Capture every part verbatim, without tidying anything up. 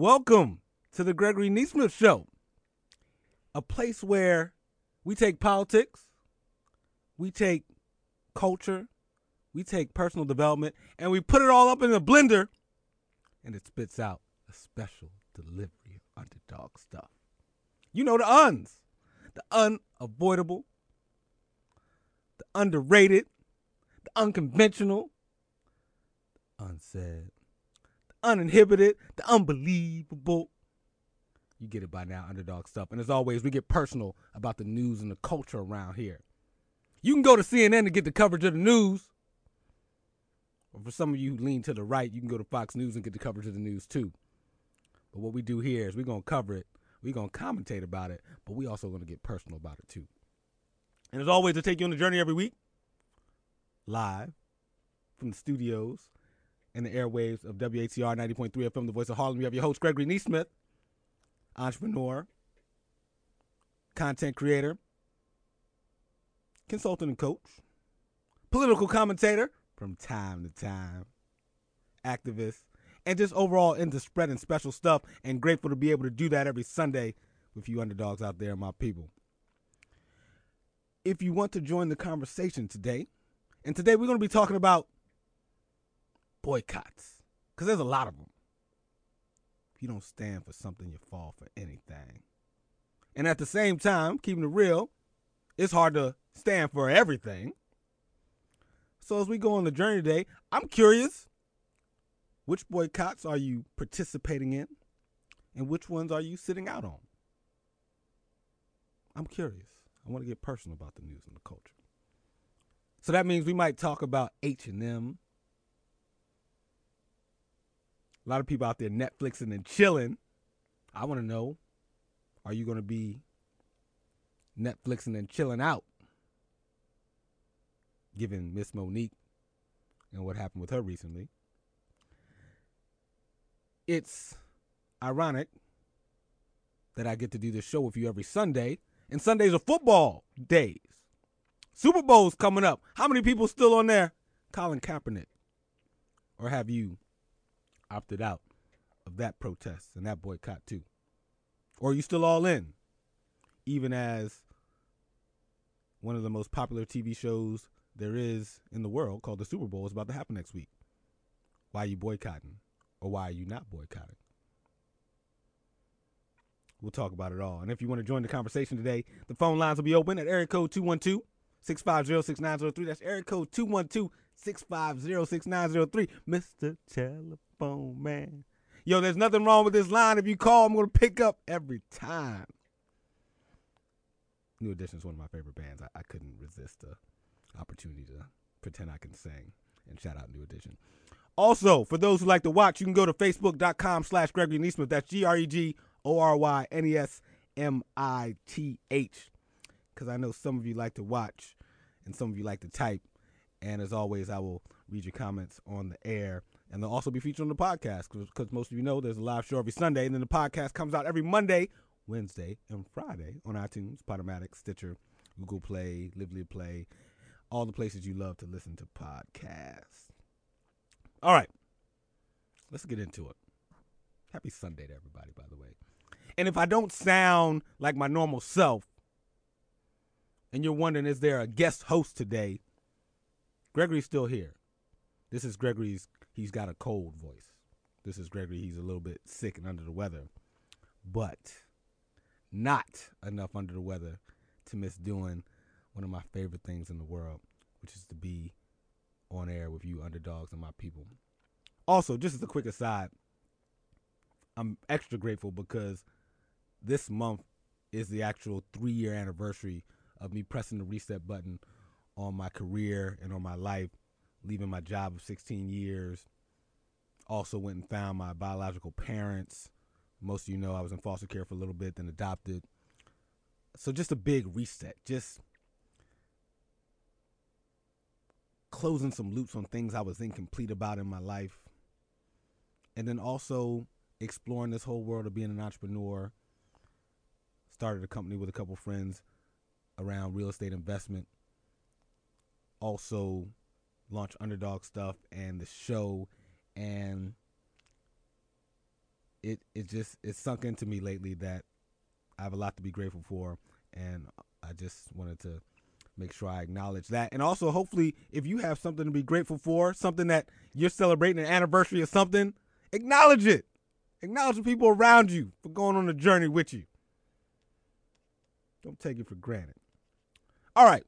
Welcome to the Gregory Neesmith Show, a place where we take politics, we take culture, we take personal development, and we put it all up in a blender, and it spits out a special delivery of underdog stuff. You know the uns, the unavoidable, the underrated, the unconventional, the unsaid, the uninhibited, the unbelievable. You get it by now, underdog stuff. And as always, we get personal about the news and the culture around here. You can go to C N N to get the coverage of the news. Or for some of you who lean to the right, you can go to Fox News and get the coverage of the news too. But what we do here is we're going to cover it. We're going to commentate about it. But we also going to get personal about it too. And as always, to take you on the journey every week, live from the studios and the airwaves of W A T R ninety point three F M, the voice of Harlem, you have your host, Gregory Neesmith, entrepreneur, content creator, consultant and coach, political commentator from time to time, activist, and just overall into spreading special stuff, and grateful to be able to do that every Sunday with you underdogs out there, my people. If you want to join the conversation today, and today we're going to be talking about boycotts, because there's a lot of them. If you don't stand for something, you fall for anything. And at the same time, keeping it real, it's hard to stand for everything. So as we go on the journey today, I'm curious, which boycotts are you participating in, and which ones are you sitting out on? I'm curious. I want to get personal about the news and the culture. So that means we might talk about H and M. A lot of people out there Netflixing and chilling. I want to know, are you going to be Netflixing and chilling out, given Miss Monique and what happened with her recently? It's ironic that I get to do this show with you every Sunday, and Sundays are football days. Super Bowl's coming up. How many people still on there? Colin Kaepernick. Or have you opted out of that protest and that boycott too? Or are you still all in? Even as one of the most popular T V shows there is in the world, called the Super Bowl, is about to happen next week. Why are you boycotting? Or why are you not boycotting? We'll talk about it all. And if you want to join the conversation today, the phone lines will be open at area code two one two, six five zero, six nine zero three. That's area code two one two, six five zero, six nine zero three. Mister Telephone Man. Yo, there's nothing wrong with this line. If you call, I'm going to pick up every time. New Edition is one of my favorite bands. I, I couldn't resist the opportunity to pretend I can sing and shout out New Edition. Also, for those who like to watch, you can go to facebook.com slash Gregory Neesmith. That's G R E G O R Y N E S M I T H. Because I know some of you like to watch and some of you like to type. And as always, I will read your comments on the air. And they'll also be featured on the podcast. Because most of you know there's a live show every Sunday. And then the podcast comes out every Monday, Wednesday, and Friday on iTunes, Podomatic, Stitcher, Google Play, Lively Play. All the places you love to listen to podcasts. All right. Let's get into it. Happy Sunday to everybody, by the way. And if I don't sound like my normal self, and you're wondering, is there a guest host today? Gregory's still here. This is Gregory's, he's got a cold voice. This is Gregory, he's a little bit sick and under the weather. But not enough under the weather to miss doing one of my favorite things in the world, which is to be on air with you underdogs and my people. Also, just as a quick aside, I'm extra grateful because this month is the actual three-year anniversary of me pressing the reset button on my career and on my life, leaving my job of sixteen years. Also went and found my biological parents. Most of you know I was in foster care for a little bit, then adopted. So just a big reset. Just closing some loops on things I was incomplete about in my life. And then also exploring this whole world of being an entrepreneur. Started a company with a couple friends around real estate investment. Also launched Underdog Stuff and the show. And it it just it's sunk into me lately that I have a lot to be grateful for, and I just wanted to make sure I acknowledge that. And also, hopefully, if you have something to be grateful for, something that you're celebrating, an anniversary or something, acknowledge it. Acknowledge the people around you for going on a journey with you. Don't take it for granted. All right.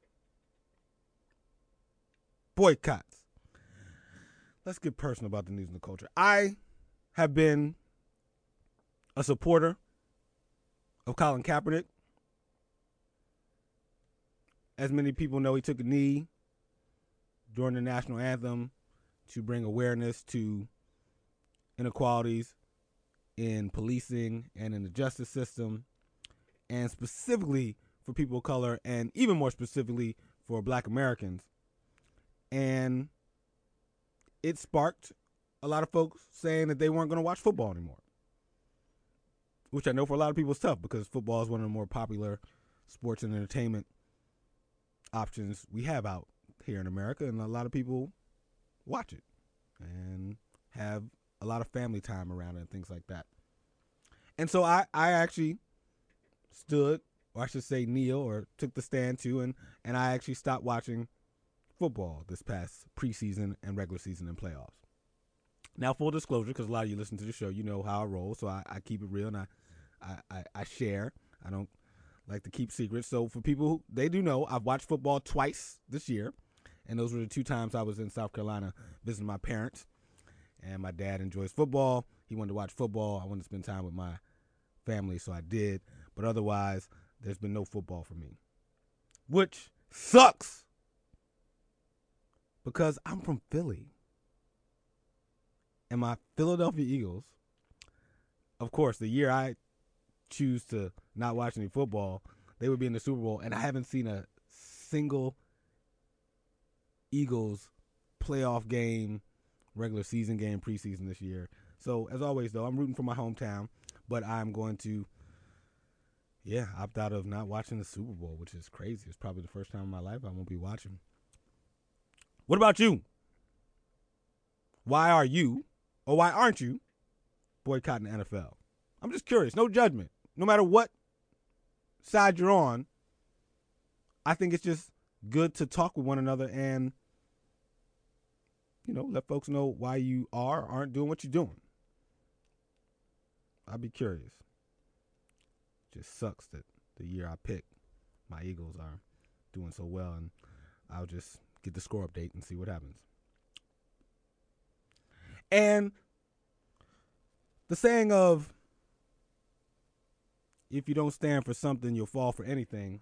Boycotts. Let's get personal about the news and the culture. I have been a supporter of Colin Kaepernick. As many people know, he took a knee during the national anthem to bring awareness to inequalities in policing and in the justice system, and specifically for people of color, and even more specifically for Black Americans. And it sparked a lot of folks saying that they weren't going to watch football anymore, which I know for a lot of people is tough because football is one of the more popular sports and entertainment options we have out here in America, and a lot of people watch it and have a lot of family time around it and things like that. And so I, I actually stood, or I should say kneel, or took the stand too, and, and I actually stopped watching football this past preseason and regular season and playoffs. Now, full disclosure, because a lot of you listen to the show, you know how I roll, so I, I keep it real and I, I, I, I share. I don't like to keep secrets. So for people who, they do know, I've watched football twice this year, and those were the two times I was in South Carolina visiting my parents. And my dad enjoys football. He wanted to watch football. I wanted to spend time with my family, so I did. But otherwise, there's been no football for me, which sucks because I'm from Philly. And my Philadelphia Eagles, of course, the year I choose to not watch any football, they would be in the Super Bowl, and I haven't seen a single Eagles playoff game, regular season game, preseason this year. So, as always, though, I'm rooting for my hometown, but I'm going to, yeah, opt out of not watching the Super Bowl, which is crazy. It's probably the first time in my life I won't be watching. What about you? Why are you, or why aren't you, boycotting the N F L? I'm just curious. No judgment. No matter what side you're on, I think it's just good to talk with one another and, you know, let folks know why you are or aren't doing what you're doing. I'd be curious. Just sucks that the year I picked, my Eagles are doing so well, and I'll just get the score update and see what happens. And the saying of, if you don't stand for something, you'll fall for anything,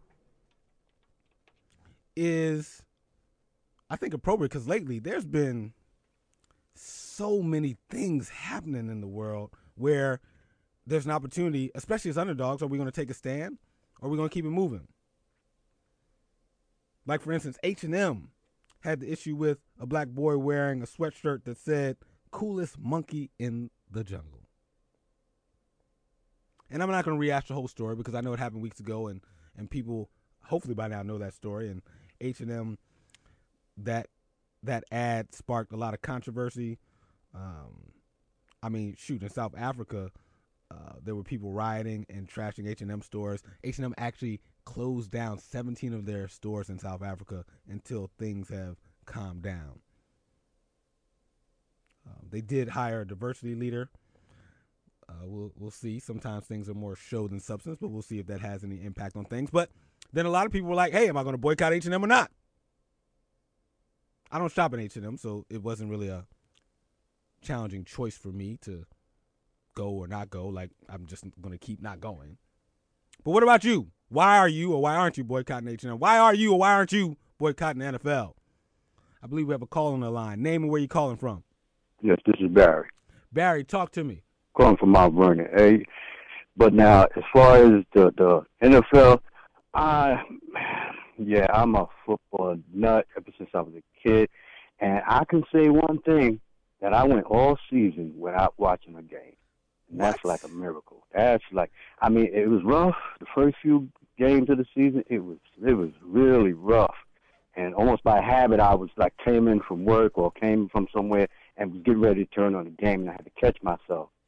is, I think, appropriate because lately there's been so many things happening in the world where there's an opportunity, especially as underdogs. Are we going to take a stand, or are we going to keep it moving? Like, for instance, H and M had the issue with a black boy wearing a sweatshirt that said, "Coolest monkey in the jungle." And I'm not going to rehash the whole story because I know it happened weeks ago, and, and people hopefully by now know that story. And H and M, that that ad sparked a lot of controversy. Um, I mean, shoot, in South Africa, uh, there were people rioting and trashing H and M stores. H and M actually closed down seventeen of their stores in South Africa until things have calmed down. Um, they did hire a diversity leader. Uh, we'll we'll see. Sometimes things are more show than substance, but we'll see if that has any impact on things. But then a lot of people were like, "Hey, am I going to boycott H and M or not?" I don't shop at H and M, so it wasn't really a challenging choice for me to go or not go. Like, I'm just going to keep not going. But what about you? Why are you or why aren't you boycotting H and M? Why are you or why aren't you boycotting the N F L? I believe we have a call on the line. Name and where you're calling from. Yes, this is Barry. Barry, talk to me. Calling from Mount Vernon. Hey, but now, as far as the, the N F L, I, yeah, I'm a football nut ever since I was a kid. And I can say one thing, that I went all season without watching a game. And that's What? like a miracle. That's like, I mean, it was rough. The first few games of the season, it was it was really rough. And almost by habit, I was like came in from work or came from somewhere and was getting ready to turn on the game, and I had to catch myself.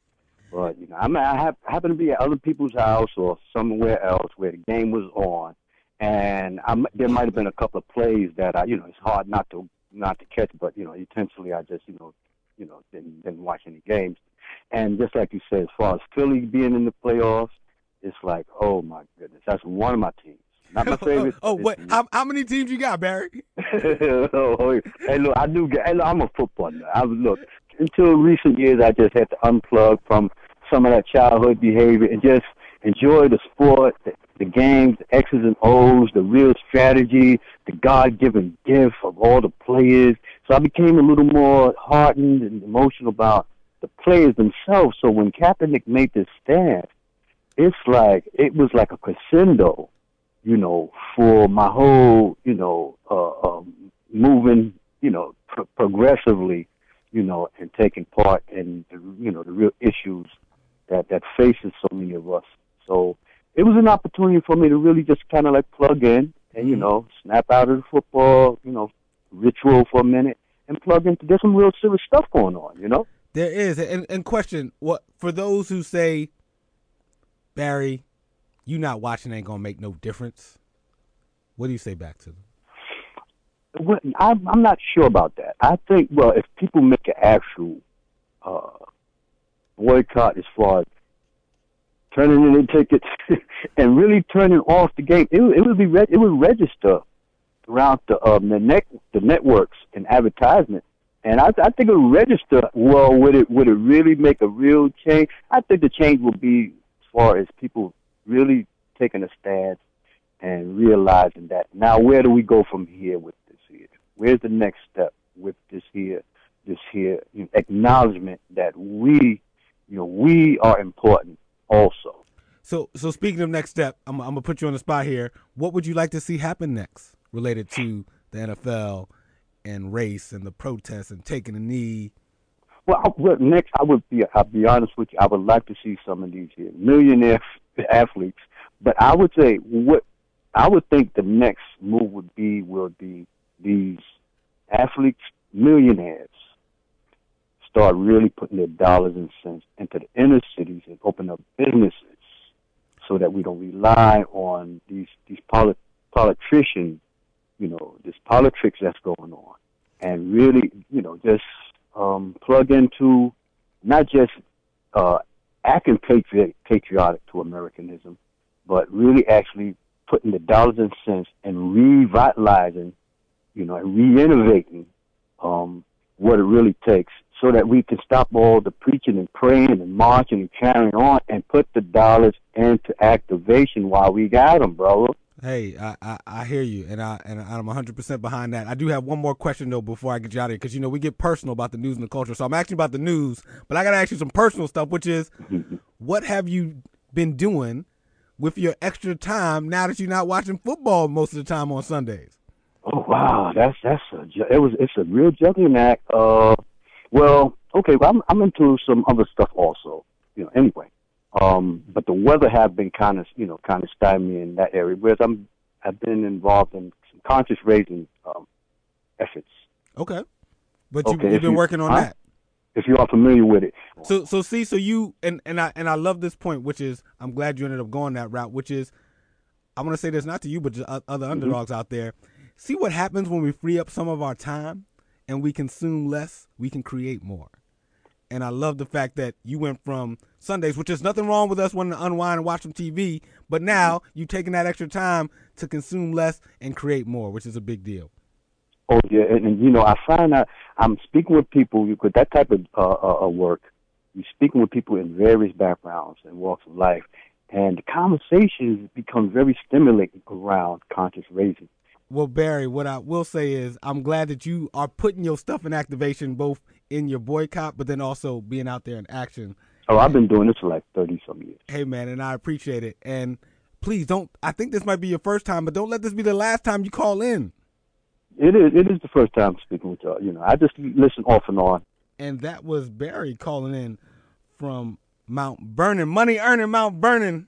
But you know, I mean, I hap- happen to be at other people's house or somewhere else where the game was on, and I'm, there might have been a couple of plays that I, you know, it's hard not to not to catch. But you know, intentionally, I just, you know, you know, didn't didn't watch any games. And just like you said, as far as Philly being in the playoffs, it's like, oh my goodness, that's one of my teams. Not my favorite. oh, what? How, how many teams you got, Barry? oh, hey, look, I do get. Hey, look, I'm a football nut. I look until recent years, I just had to unplug from some of that childhood behavior and just enjoy the sport, the, the games, the X's and O's, the real strategy, the God-given gift of all the players. So I became a little more heartened and emotional about the players themselves. So when Kaepernick made this stand, it's like it was like a crescendo, you know, for my whole, you know, uh, um, moving, you know, pro- progressively, you know, and taking part in, the, you know, the real issues that that faces so many of us. So it was an opportunity for me to really just kind of like plug in and, you know, snap out of the football, you know, ritual for a minute and plug into. There's some real serious stuff going on, you know. There is, and, and question, what for those who say, Barry, you not watching ain't gonna make no difference. What do you say back to them? Well, I'm, I'm not sure about that. I think, well, if people make an actual uh, boycott as far as turning in their tickets and really turning off the game, it, it would be re- it would register throughout the um, the net the networks and advertisement. And I, I think it would register well. Would it would it really make a real change? I think the change will be as far as people really taking a stance and realizing that. Now, where do we go from here with this here? Where's the next step with this here? This here you know, acknowledgement that we, you know, we are important also. So, so speaking of next step, I'm, I'm gonna put you on the spot here. What would you like to see happen next, related to the N F L and race and the protests and taking a knee? Well, I, well, next I would be. I'll be honest with you. I would like to see some of these here millionaire athletes, but I would say what I would think the next move would be will be these athletes, millionaires, start really putting their dollars and cents into the inner cities and open up businesses so that we don't rely on these these polit- politicians, you know, this politics that's going on, and really, you know, just um, plug into not just uh, acting patriotic, patriotic to Americanism, but really actually putting the dollars and cents and revitalizing, you know, and re-innovating um, what it really takes so that we can stop all the preaching and praying and marching and carrying on and put the dollars into activation while we got them, bro. Hey, I, I, I hear you, and I and I'm one hundred percent behind that. I do have one more question though before I get you out of here, because you know we get personal about the news and the culture. So I'm asking about the news, but I got to ask you some personal stuff, which is, what have you been doing with your extra time now that you're not watching football most of the time on Sundays? Oh wow, that's that's a it was it's a real juggling act. Uh, well, okay, well, I'm I'm into some other stuff also, you know. Anyway. Um, but the weather have been kind of, you know, kind of stymied in that area. Whereas I'm, I've been involved in some conscious raising um, efforts. Okay, but you, okay, you've been you, working on huh? that. If you are familiar with it. So, so see, so you and and I and I love this point, which is I'm glad you ended up going that route. Which is, I want to say this not to you, but to other underdogs mm-hmm. out there. See what happens when we free up some of our time and we consume less. We can create more. And I love the fact that you went from Sundays, which is nothing wrong with us wanting to unwind and watch some T V, but now you've taken that extra time to consume less and create more, which is a big deal. Oh, yeah, and, and you know, I find that I'm speaking with people with that type of uh, uh, work. You're speaking with people in various backgrounds and walks of life, and the conversations become very stimulating around conscious raising. Well, Barry, what I will say is I'm glad that you are putting your stuff in activation, both in your boycott, but then also being out there in action. Oh, I've been doing this for like thirty-some years. Hey, man, and I appreciate it. And please don't, I think this might be your first time, but don't let this be the last time you call in. It is It is the first time speaking with y'all. You know, I just listen off and on. And that was Barry calling in from Mount Vernon, money earning Mount Vernon.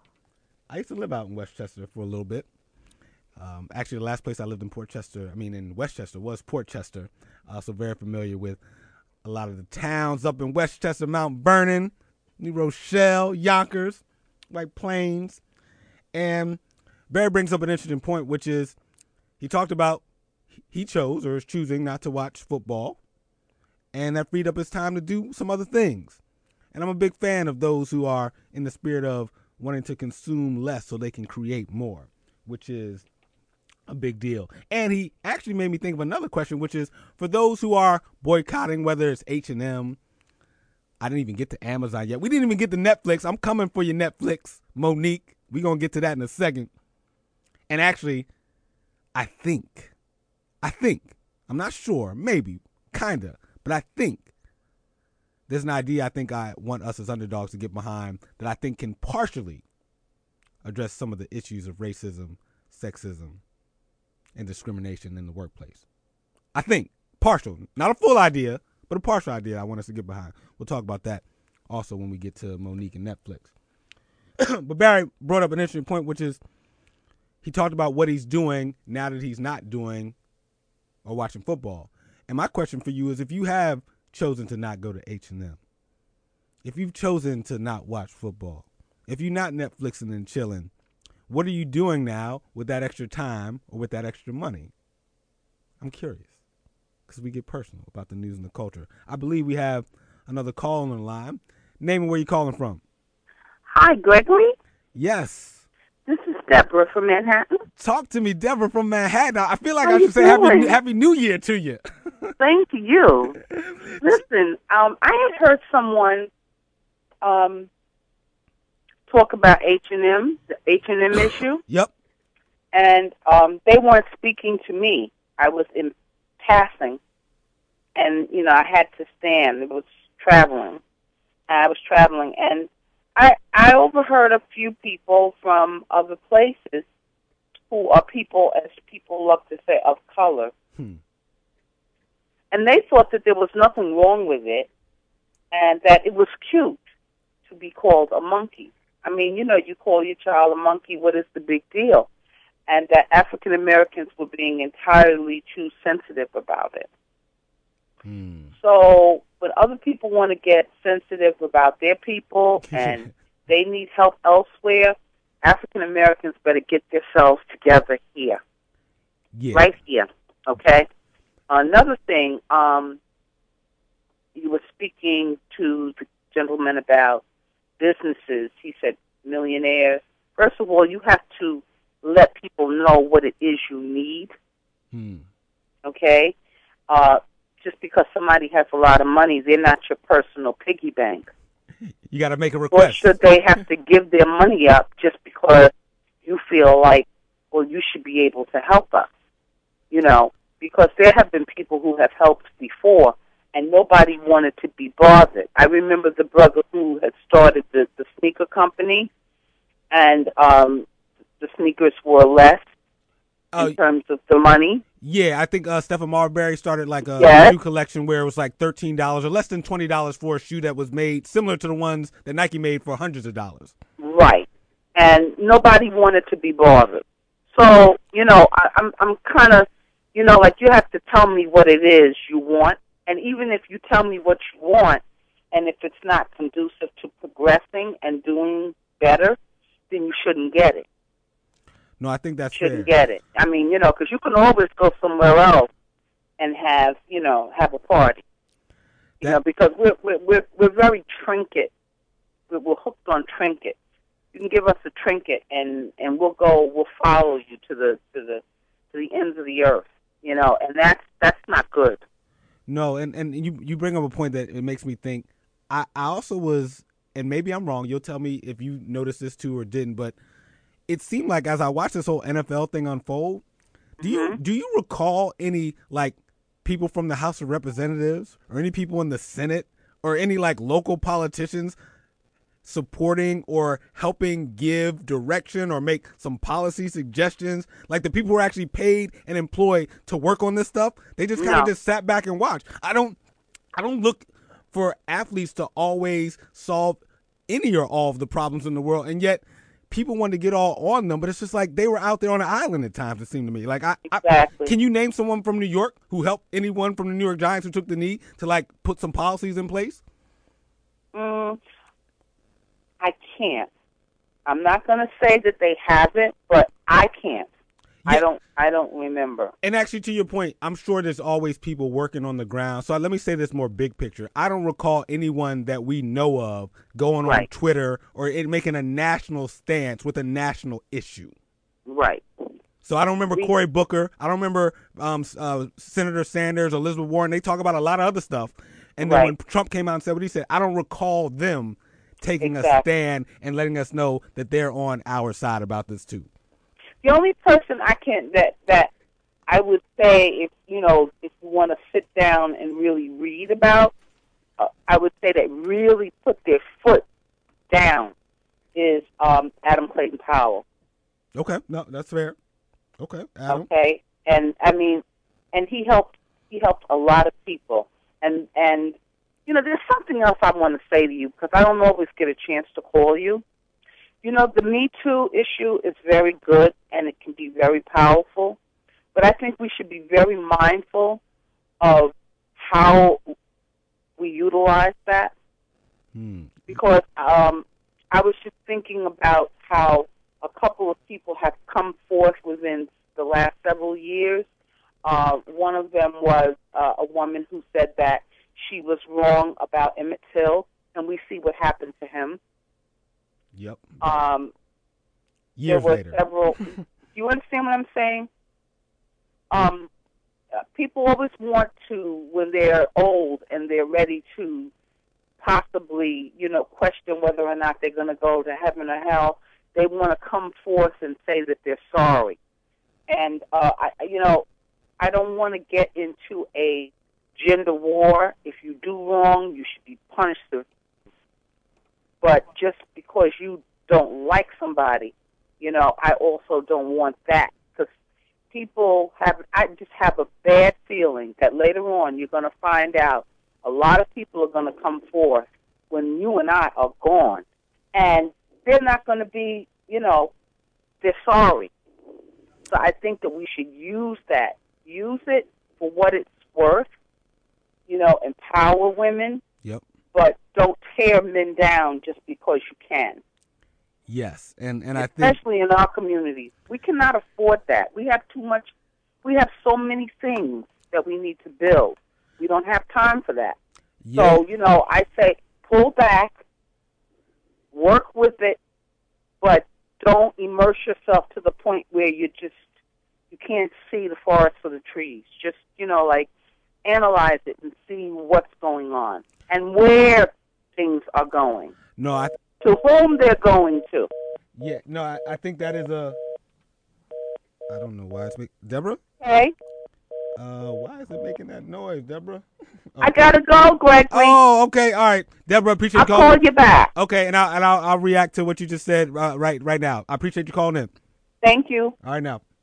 I used to live out in Westchester for a little bit. Um, actually, the last place I lived in Portchester, I mean in Westchester, was Portchester. Uh, so very familiar with a lot of the towns up in Westchester, Mount Vernon. New Rochelle, Yonkers, White Plains. And Barry brings up an interesting point, which is he talked about he chose or is choosing not to watch football, and that freed up his time to do some other things. And I'm a big fan of those who are in the spirit of wanting to consume less so they can create more, which is a big deal. And he actually made me think of another question, which is for those who are boycotting, whether it's H and M. I didn't even get to Amazon yet. We didn't even get to Netflix. I'm coming for your Netflix, Monique. We're going to get to that in a second. And actually, I think, I think, I'm not sure, maybe, kind of, but I think there's an idea I think I want us as underdogs to get behind that I think can partially address some of the issues of racism, sexism, and discrimination in the workplace. I think, partial, not a full idea, but a partial idea I want us to get behind. We'll talk about that also when we get to Monique and Netflix. But Barry brought up an interesting point, which is he talked about what he's doing now that he's not doing or watching football. And my question for you is, if you have chosen to not go to H and M, if you've chosen to not watch football, if you're not Netflixing and chilling, what are you doing now with that extra time or with that extra money? I'm curious because we get personal about the news and the culture. I believe we have another call on the line. Name and where you calling from. Hi, Gregory. Yes. This is Deborah from Manhattan. Talk to me, Deborah from Manhattan. I feel like How I should say happy, doing? happy New Year to you. Same to you. Listen, um, I had heard someone um, talk about H and M, the H and M issue, Yep. and um, they weren't speaking to me. I was in passing, and, you know, I had to stand. It was traveling. I was traveling, and I, I overheard a few people from other places who are people, as people love to say, of color. Hmm. And they thought that there was nothing wrong with it and that it was cute to be called a monkey. I mean, you know, you call your child a monkey, what is the big deal? And that African Americans were being entirely too sensitive about it. Hmm. So when other people want to get sensitive about their people and they need help elsewhere, African Americans better get themselves together here. Yeah. Right here, okay? Another thing, um, you were speaking to the gentleman about businesses. He said millionaires. First of all, you have to let people know what it is you need, Hmm. okay? Uh, just because somebody has a lot of money, they're not your personal piggy bank. You got to make a Or request. should they have to give their money up just because you feel like, well, you should be able to help us? You know, because there have been people who have helped before, and nobody wanted to be bothered. I remember the brother who had started the, the sneaker company, and um, the sneakers were less Uh, in terms of the money. Yeah, I think uh, Stephen Marbury started like a Yes. shoe collection where it was like thirteen dollars or less than twenty dollars for a shoe that was made similar to the ones that Nike made for hundreds of dollars. Right. And nobody wanted to be bothered. So, you know, I, I'm I'm kind of, you know, like you have to tell me what it is you want. And even if you tell me what you want, and if it's not conducive to progressing and doing better, then you shouldn't get it. No, I think that's Shouldn't fair. get it. I mean, you know, because you can always go somewhere else and have, you know, have a party. You That- know, because we're we're we're, we're very trinket. We're, we're hooked on trinket. You can give us a trinket, and, and we'll go. We'll follow you to the to the to the ends of the earth. You know, and that's that's not good. No, and, and you you bring up a point that it makes me think. I, I also was, and maybe I'm wrong. You'll tell me if you noticed this too or didn't, but it seemed like as I watched this whole N F L thing unfold, do you Mhm. do you recall any like people from the House of Representatives or any people in the Senate or any like local politicians supporting or helping give direction or make some policy suggestions? Like the people who are actually paid and employed to work on this stuff, they just kind of No. just sat back and watched. I don't I don't look for athletes to always solve any or all of the problems in the world, and yet people want to get all on them, but it's just like they were out there on an island at times, it seemed to me. Like I, Exactly. I can you name someone from New York who helped anyone from the New York Giants who took the knee to like put some policies in place? Mm, I can't. I'm not going to say that they haven't, but I can't. Yeah. I don't. I don't remember. And actually, to your point, I'm sure there's always people working on the ground. So let me say this more big picture. I don't recall anyone that we know of going Right. on Twitter or it making a national stance with a national issue. Right. So I don't remember We, Cory Booker. I don't remember um, uh, Senator Sanders or Elizabeth Warren. They talk about a lot of other stuff. And then right. when Trump came out and said what he said, I don't recall them taking Exactly. a stand and letting us know that they're on our side about this too. The only person I can that that I would say, if you know, if you want to sit down and really read about, uh, I would say that really put their foot down is um, Adam Clayton Powell. Okay, no, that's fair. Okay, Adam. Okay, and I mean, and he helped. He helped a lot of people, and and you know, there's something else I want to say to you because I don't always get a chance to call you. You know, the Me Too issue is very good and it can be very powerful, but I think we should be very mindful of how we utilize that. Hmm. Because um, I was just thinking about how a couple of people have come forth within the last several years. Uh, one of them was uh, a woman who said that she was wrong about Emmett Till, and we see what happened to him. Yep. Um, Years there were later. several. Do you understand what I'm saying? Um, uh, people always want to, when they're old and they're ready to possibly, you know, question whether or not they're going to go to heaven or hell, they want to come forth and say that they're sorry. And, uh, I, you know, I don't want to get into a gender war. If you do wrong, you should be punished. But just because you don't like somebody, you know, I also don't want that. Because people have, I just have a bad feeling that later on you're going to find out a lot of people are going to come forth when you and I are gone. And they're not going to be, you know, they're sorry. So I think that we should use that. Use it for what it's worth, you know, empower women. Yep. But don't tear men down just because you can. Yes, and and I think especially in our communities, we cannot afford that. We have too much. We have so many things that we need to build. We don't have time for that. yeah, So you know, I say pull back, work with it, but don't immerse yourself to the point where you just you can't see the forest for the trees. Just you know, like analyze it and see what's going on and where things are going. no, I To whom they're going to. yeah, no, I, I think that is a. I don't know why it's making Deborah. Okay. Uh, why is it making that noise, Deborah? I gotta go, Gregory. Oh, okay, all right, Deborah. Appreciate I'll you calling. call you back. Okay, and I'll and I'll, I'll react to what you just said uh, right right now. I appreciate you calling in. Thank you. All right now.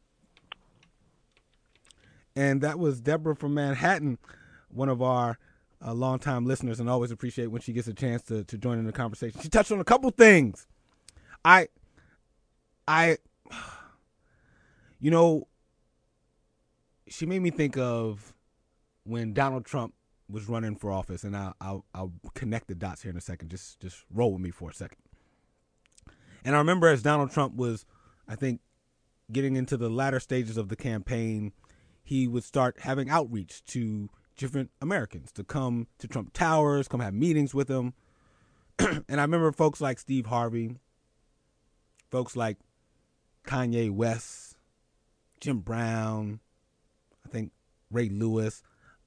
And that was Deborah from Manhattan, one of our uh, longtime listeners, and always appreciate when she gets a chance to, to join in the conversation. She touched on a couple things. I, I, you know, she made me think of when Donald Trump was running for office, and I'll, I'll, I'll connect the dots here in a second. Just, just roll with me for a second. And I remember as Donald Trump was, I think, getting into the latter stages of the campaign, he would start having outreach to different Americans to come to Trump Towers, come have meetings with him. And I remember folks like Steve Harvey, folks like Kanye West, Jim Brown, I think Ray Lewis,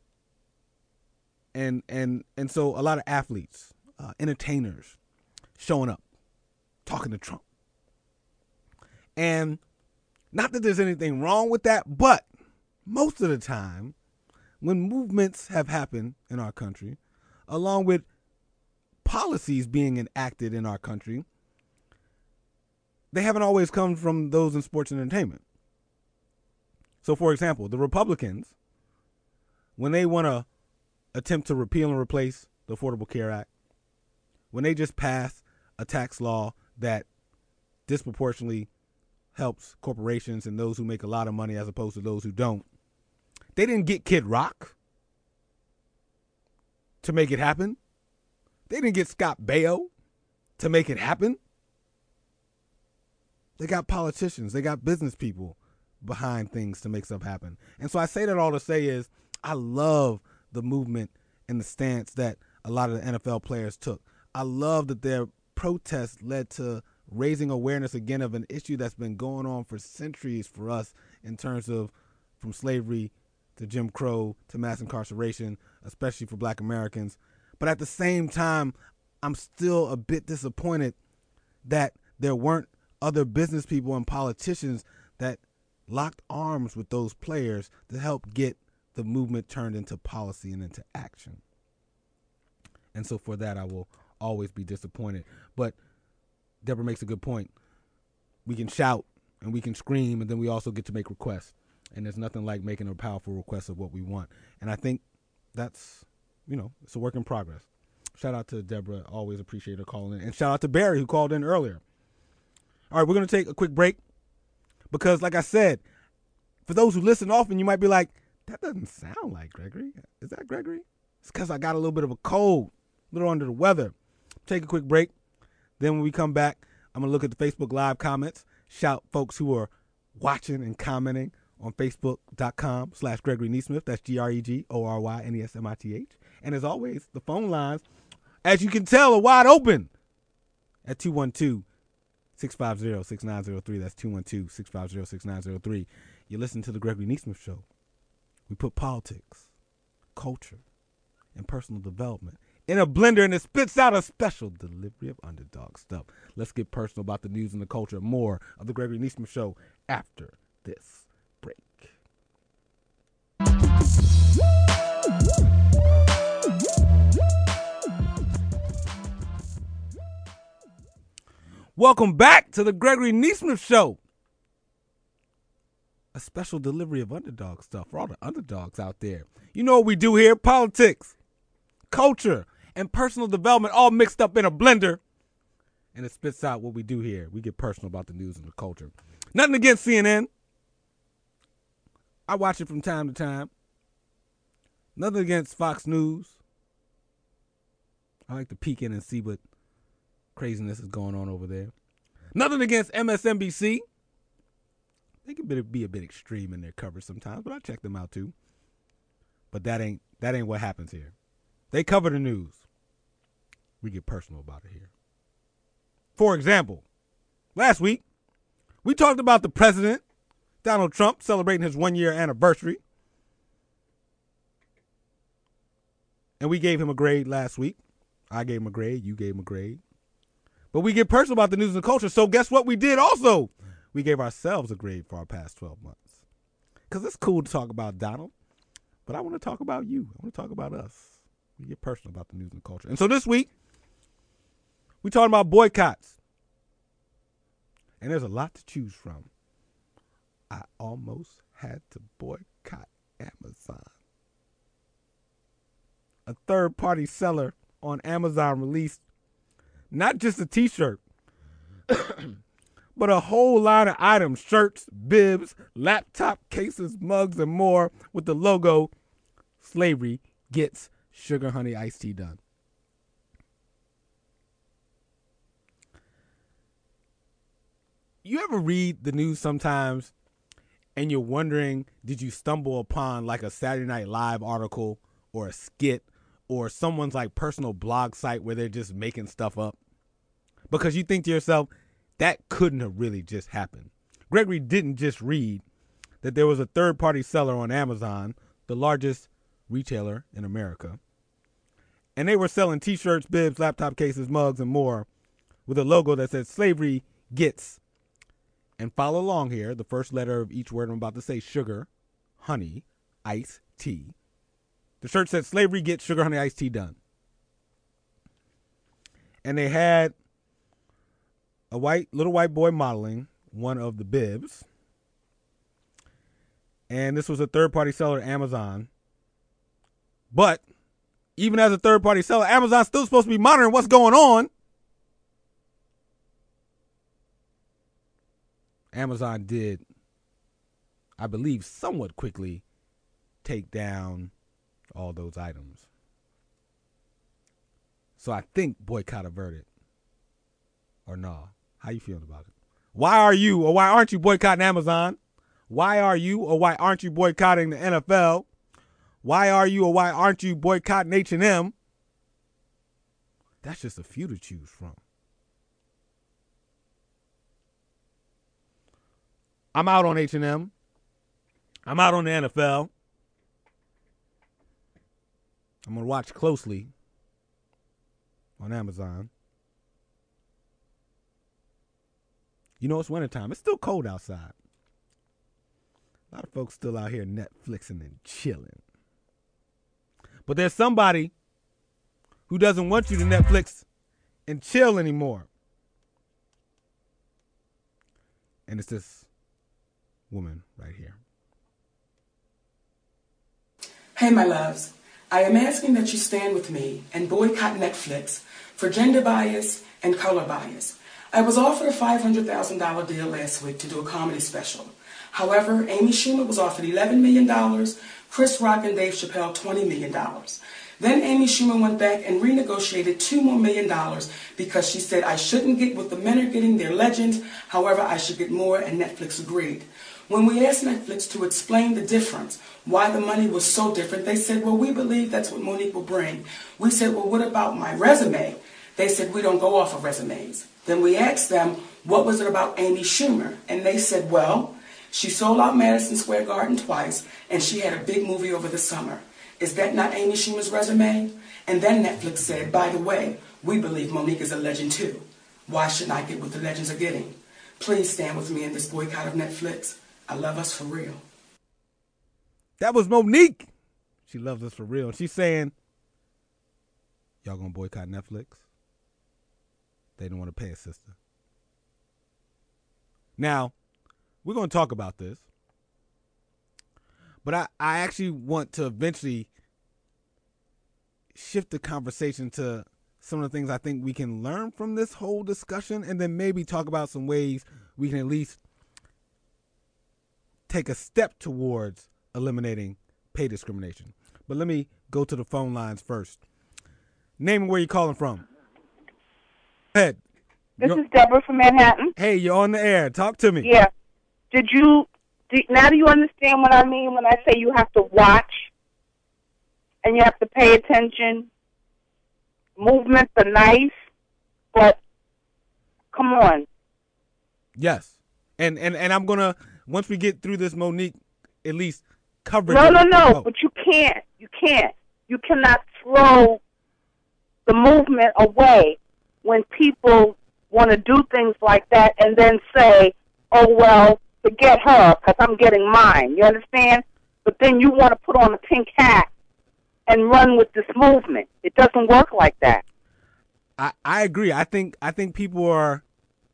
and and and so a lot of athletes, uh, entertainers showing up, talking to Trump. And not that there's anything wrong with that, but most of the time, when movements have happened in our country, along with policies being enacted in our country, they haven't always come from those in sports and entertainment. So, for example, the Republicans, when they want to attempt to repeal and replace the Affordable Care Act, when they just pass a tax law that disproportionately helps corporations and those who make a lot of money as opposed to those who don't, they didn't get Kid Rock to make it happen. They didn't get Scott Baio to make it happen. They got politicians. They got business people behind things to make stuff happen. And so I say that all to say is I love the movement and the stance that a lot of the N F L players took. I love that their protests led to raising awareness again of an issue that's been going on for centuries for us in terms of from slavery to Jim Crow to mass incarceration, especially for black Americans. But at the same time, I'm still a bit disappointed that there weren't other business people and politicians that locked arms with those players to help get the movement turned into policy and into action. And so for that, I will always be disappointed. But Deborah makes a good point. We can shout and we can scream, and then we also get to make requests. And there's nothing like making a powerful request of what we want. And I think that's, you know, it's a work in progress. Shout out to Deborah. Always appreciate her calling in. And shout out to Barry, who called in earlier. All right, we're going to take a quick break because, like I said, for those who listen often, you might be like, that doesn't sound like Gregory. Is that Gregory? It's because I got a little bit of a cold, a little under the weather. Take a quick break. Then when we come back, I'm going to look at the Facebook Live comments, shout folks who are watching and commenting on Facebook.com slash Gregory Neesmith. That's G R E G O R Y N E S M I T H. And as always, the phone lines, as you can tell, are wide open at two one two, six five zero, six nine zero three. That's two one two, six five zero, six nine zero three. You listen to the Gregory Neesmith Show. We put politics, culture, and personal development in a blender, and it spits out a special delivery of underdog stuff. Let's get personal about the news and the culture. More of the Gregory Neesmith Show after this break. Welcome back to the Gregory Neesmith Show. A special delivery of underdog stuff for all the underdogs out there. You know what we do here? Politics, culture, and personal development all mixed up in a blender. And it spits out what we do here. We get personal about the news and the culture. Nothing against C N N. I watch it from time to time. Nothing against Fox News. I like to peek in and see what craziness is going on over there. Nothing against M S N B C. They can be a bit extreme in their coverage sometimes, but I check them out too. But that ain't that ain't what happens here. They cover the news. We get personal about it here. For example, last week, we talked about the president, Donald Trump, celebrating his one-year anniversary. And we gave him a grade last week. I gave him a grade. You gave him a grade. But we get personal about the news and culture. So guess what we did also? We gave ourselves a grade for our past twelve months. Because it's cool to talk about Donald, but I want to talk about you. I want to talk about us. We get personal about the news and culture. And so this week, we talking about boycotts. And there's a lot to choose from. I almost had to boycott Amazon. A third-party seller on Amazon released not just a t-shirt, but a whole line of items, shirts, bibs, laptop cases, mugs, and more with the logo, Slavery Gets Sugar Honey Iced Tea Done. You ever read the news sometimes and you're wondering, did you stumble upon like a Saturday Night Live article or a skit or someone's like personal blog site where they're just making stuff up? Because you think to yourself, that couldn't have really just happened. Gregory didn't just read that there was a third-party seller on Amazon, the largest retailer in America, and they were selling t-shirts, bibs, laptop cases, mugs, and more with a logo that said Slavery Gets. And follow along here. The first letter of each word I'm about to say, sugar, honey, ice, tea. The shirt said Slavery Gets Sugar Honey Iced Tea Done. And they had a white little white boy modeling one of the bibs. And this was a third-party seller at Amazon. But even as a third-party seller, Amazon's still supposed to be monitoring what's going on. Amazon did, I believe, somewhat quickly take down all those items. So I think boycott averted. or no? How you feeling about it? Why are you or why aren't you boycotting Amazon? Why are you or why aren't you boycotting the N F L? Why are you or why aren't you boycotting H and M? That's just a few to choose from. I'm out on H and M. I'm out on the N F L. I'm going to watch closely on Amazon. You know, it's wintertime. It's still cold outside. A lot of folks still out here Netflixing and chilling. But there's somebody who doesn't want you to Netflix and chill anymore. And it's this woman right here. Hey, my loves. I am asking that you stand with me and boycott Netflix for gender bias and color bias. I was offered a five hundred thousand dollars deal last week to do a comedy special. However, Amy Schumer was offered eleven million dollars, Chris Rock and Dave Chappelle twenty million dollars. Then Amy Schumer went back and renegotiated two more million dollars because she said I shouldn't get what the men are getting, they're legends, however I should get more, and Netflix agreed. When we asked Netflix to explain the difference, why the money was so different, they said, well, we believe that's what Monique will bring. We said, well, what about my resume? They said, we don't go off of resumes. Then we asked them, what was it about Amy Schumer? And they said, well, she sold out Madison Square Garden twice, and she had a big movie over the summer. Is that not Amy Schumer's resume? And then Netflix said, by the way, we believe Monique is a legend too. Why shouldn't I get what the legends are getting? Please stand with me in this boycott of Netflix. I love us for real. That was Monique. She loves us for real. And she's saying, y'all gonna boycott Netflix? They don't want to pay a sister. Now, we're going to talk about this. But I, I actually want to eventually shift the conversation to some of the things I think we can learn from this whole discussion, and then maybe talk about some ways we can at least take a step towards eliminating pay discrimination. But let me go to the phone lines first. Name and where you're calling from. Go ahead. This You're, is Deborah from Manhattan. Hey, you're on the air. Talk to me. Yeah. Did you, do, now do you understand what I mean when I say you have to watch and you have to pay attention? Movements are nice, but come on. Yes. And and, and I'm going to, once we get through this, Monique, at least cover it. No, no, no, oh. but you can't. You can't. You cannot throw the movement away when people want to do things like that and then say, oh, well, forget her because I'm getting mine. You understand? But then you want to put on a pink hat and run with this movement. It doesn't work like that. I, I agree. I think I think people are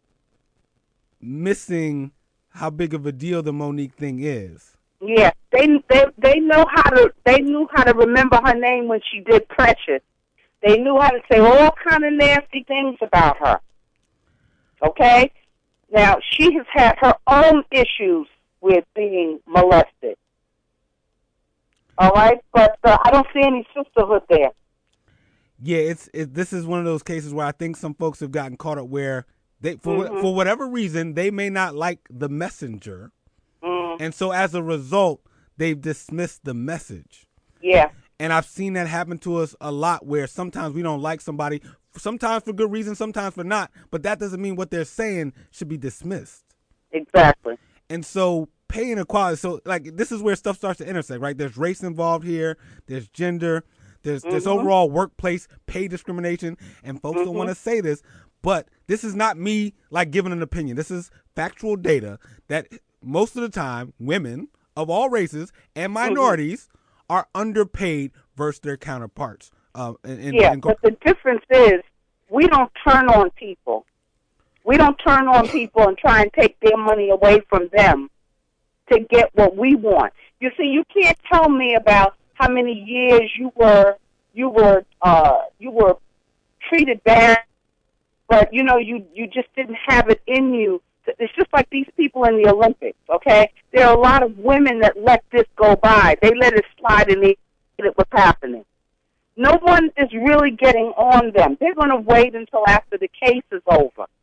missing how big of a deal the Monique thing is. Yeah, they they they know how to they knew how to remember her name when she did Precious. They knew how to say all kind of nasty things about her. Okay? Now, she has had her own issues with being molested. All right? But uh, I don't see any sisterhood there. Yeah, it's it, this is one of those cases where I think some folks have gotten caught up where they for Mm-hmm. for whatever reason they may not like the messenger, Mm. and so as a result they've dismissed the message. Yeah. And I've seen that happen to us a lot where sometimes we don't like somebody, sometimes for good reason, sometimes for not, but that doesn't mean what they're saying should be dismissed. Exactly. And so pay inequality, so like this is where stuff starts to intersect, right? There's race involved here, there's gender, there's Mm-hmm. there's overall workplace pay discrimination, and folks Mm-hmm. don't want to say this, but this is not me like giving an opinion. This is factual data that most of the time women of all races and minorities mm-hmm. are underpaid versus their counterparts. Uh, in, in, yeah, in, but the difference is we don't turn on people. We don't turn on people and try and take their money away from them to get what we want. You see, you can't tell me about how many years you were you were uh, you were treated bad, but you know you you just didn't have it in you. It's just like these people in the Olympics. Okay, there are a lot of women that let this go by. They let it slide and they did what's happening. No one is really getting on them. They're going to wait until after the case is over.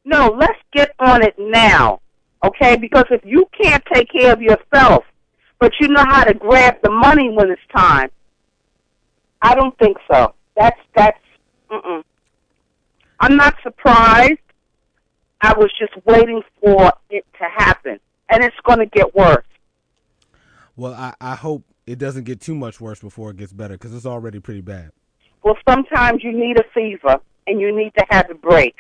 No, let's get on it now, okay? Because if you can't take care of yourself, but you know how to grab the money when it's time, I don't think so. That's, that's, mm-mm. I'm not surprised. I was just waiting for it to happen, and it's going to get worse. Well, I, I hope it doesn't get too much worse before it gets better, because it's already pretty bad. Well, sometimes you need a fever, and you need to have a break.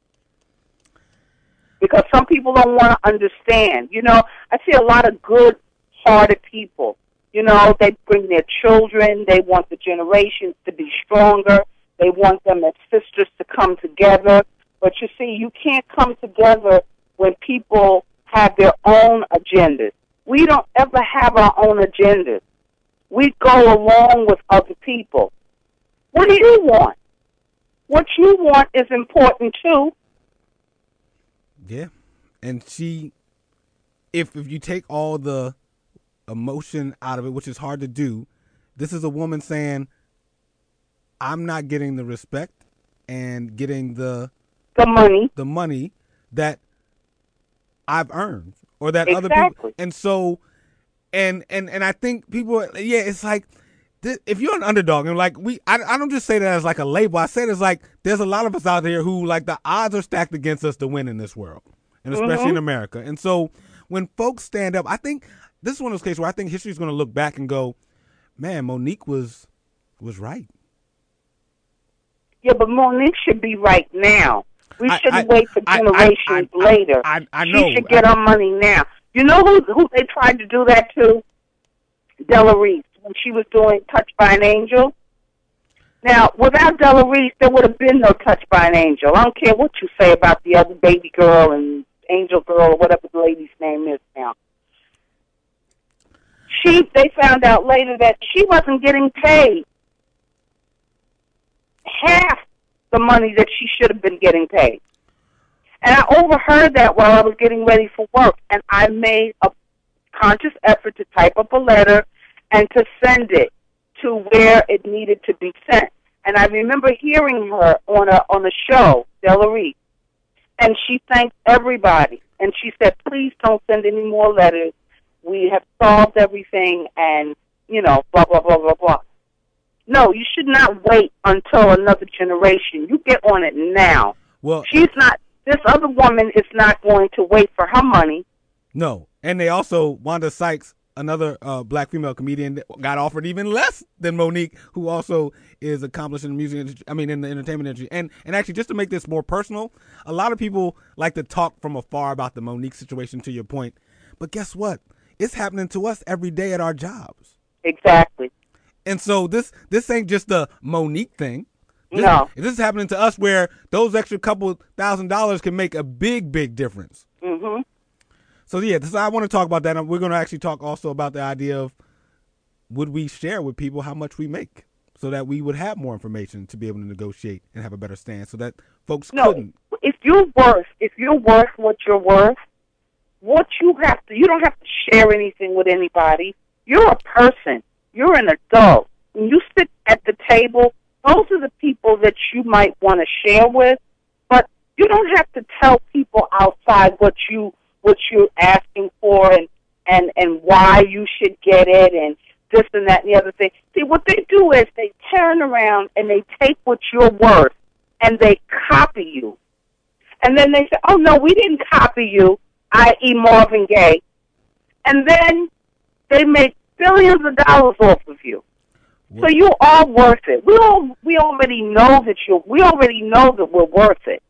Because some people don't want to understand. You know, I see a lot of good-hearted people. You know, they bring their children. They want the generations to be stronger. They want them as sisters to come together. But you see, you can't come together when people have their own agendas. We don't ever have our own agendas. We go along with other people. What do you want? What you want is important, too. Yeah. And she, if if you take all the emotion out of it, which is hard to do, this is a woman saying, I'm not getting the respect and getting the the money the money that I've earned or that exactly. other people. And so, and and and I think people, yeah, it's like, this, if you're an underdog, and like we, I, I don't just say that as like a label. I say it as like there's a lot of us out there who like the odds are stacked against us to win in this world, and especially mm-hmm. in America. And so when folks stand up, I think this is one of those cases where I think history is going to look back and go, man, Monique was was right. Yeah, but Monique should be right now. We I, shouldn't I, wait for generations I, I, I, later. I, I, I know. She should get her money now. You know who who they tried to do that to? Della Reese, when she was doing Touched by an Angel. Now, without Della Reese, there would have been no Touched by an Angel. I don't care what you say about the other baby girl and Angel Girl or whatever the lady's name is now. She, they found out later that she wasn't getting paid half the money that she should have been getting paid. And I overheard that while I was getting ready for work, and I made a conscious effort to type up a letter and to send it to where it needed to be sent. And I remember hearing her on a on a show, Della Reese, and she thanked everybody. And she said, please don't send any more letters. We have solved everything, and, you know, blah, blah, blah, blah, blah. No, you should not wait until another generation. You get on it now. Well, she's not, this other woman is not going to wait for her money. No. And they also, Wanda Sykes, another uh, black female comedian, got offered even less than Monique, who also is accomplished in the music industry, I mean, in the entertainment industry. And and actually, just to make this more personal, a lot of people like to talk from afar about the Monique situation, to your point. But guess what? It's happening to us every day at our jobs. Exactly. And so this this ain't just a Monique thing. This, no. This is happening to us where those extra couple thousand dollars can make a big, big difference. Mm-hmm. So, yeah, this, I want to talk about that. And we're going to actually talk also about the idea of would we share with people how much we make so that we would have more information to be able to negotiate and have a better stance so that folks no, couldn't. If you're worth, if you're worth what you're worth, what you have to, you don't have to share anything with anybody. You're a person. You're an adult. When you sit at the table, those are the people that you might want to share with, but you don't have to tell people outside what you what you're asking for and, and, and why you should get it and this and that and the other thing. See, what they do is they turn around and they take what you're worth and they copy you. And then they say, oh, no, we didn't copy you, that is. Marvin Gaye. And then they make billions of dollars off of you. So you are worth it. We all we already know that you. We already know that we're worth it.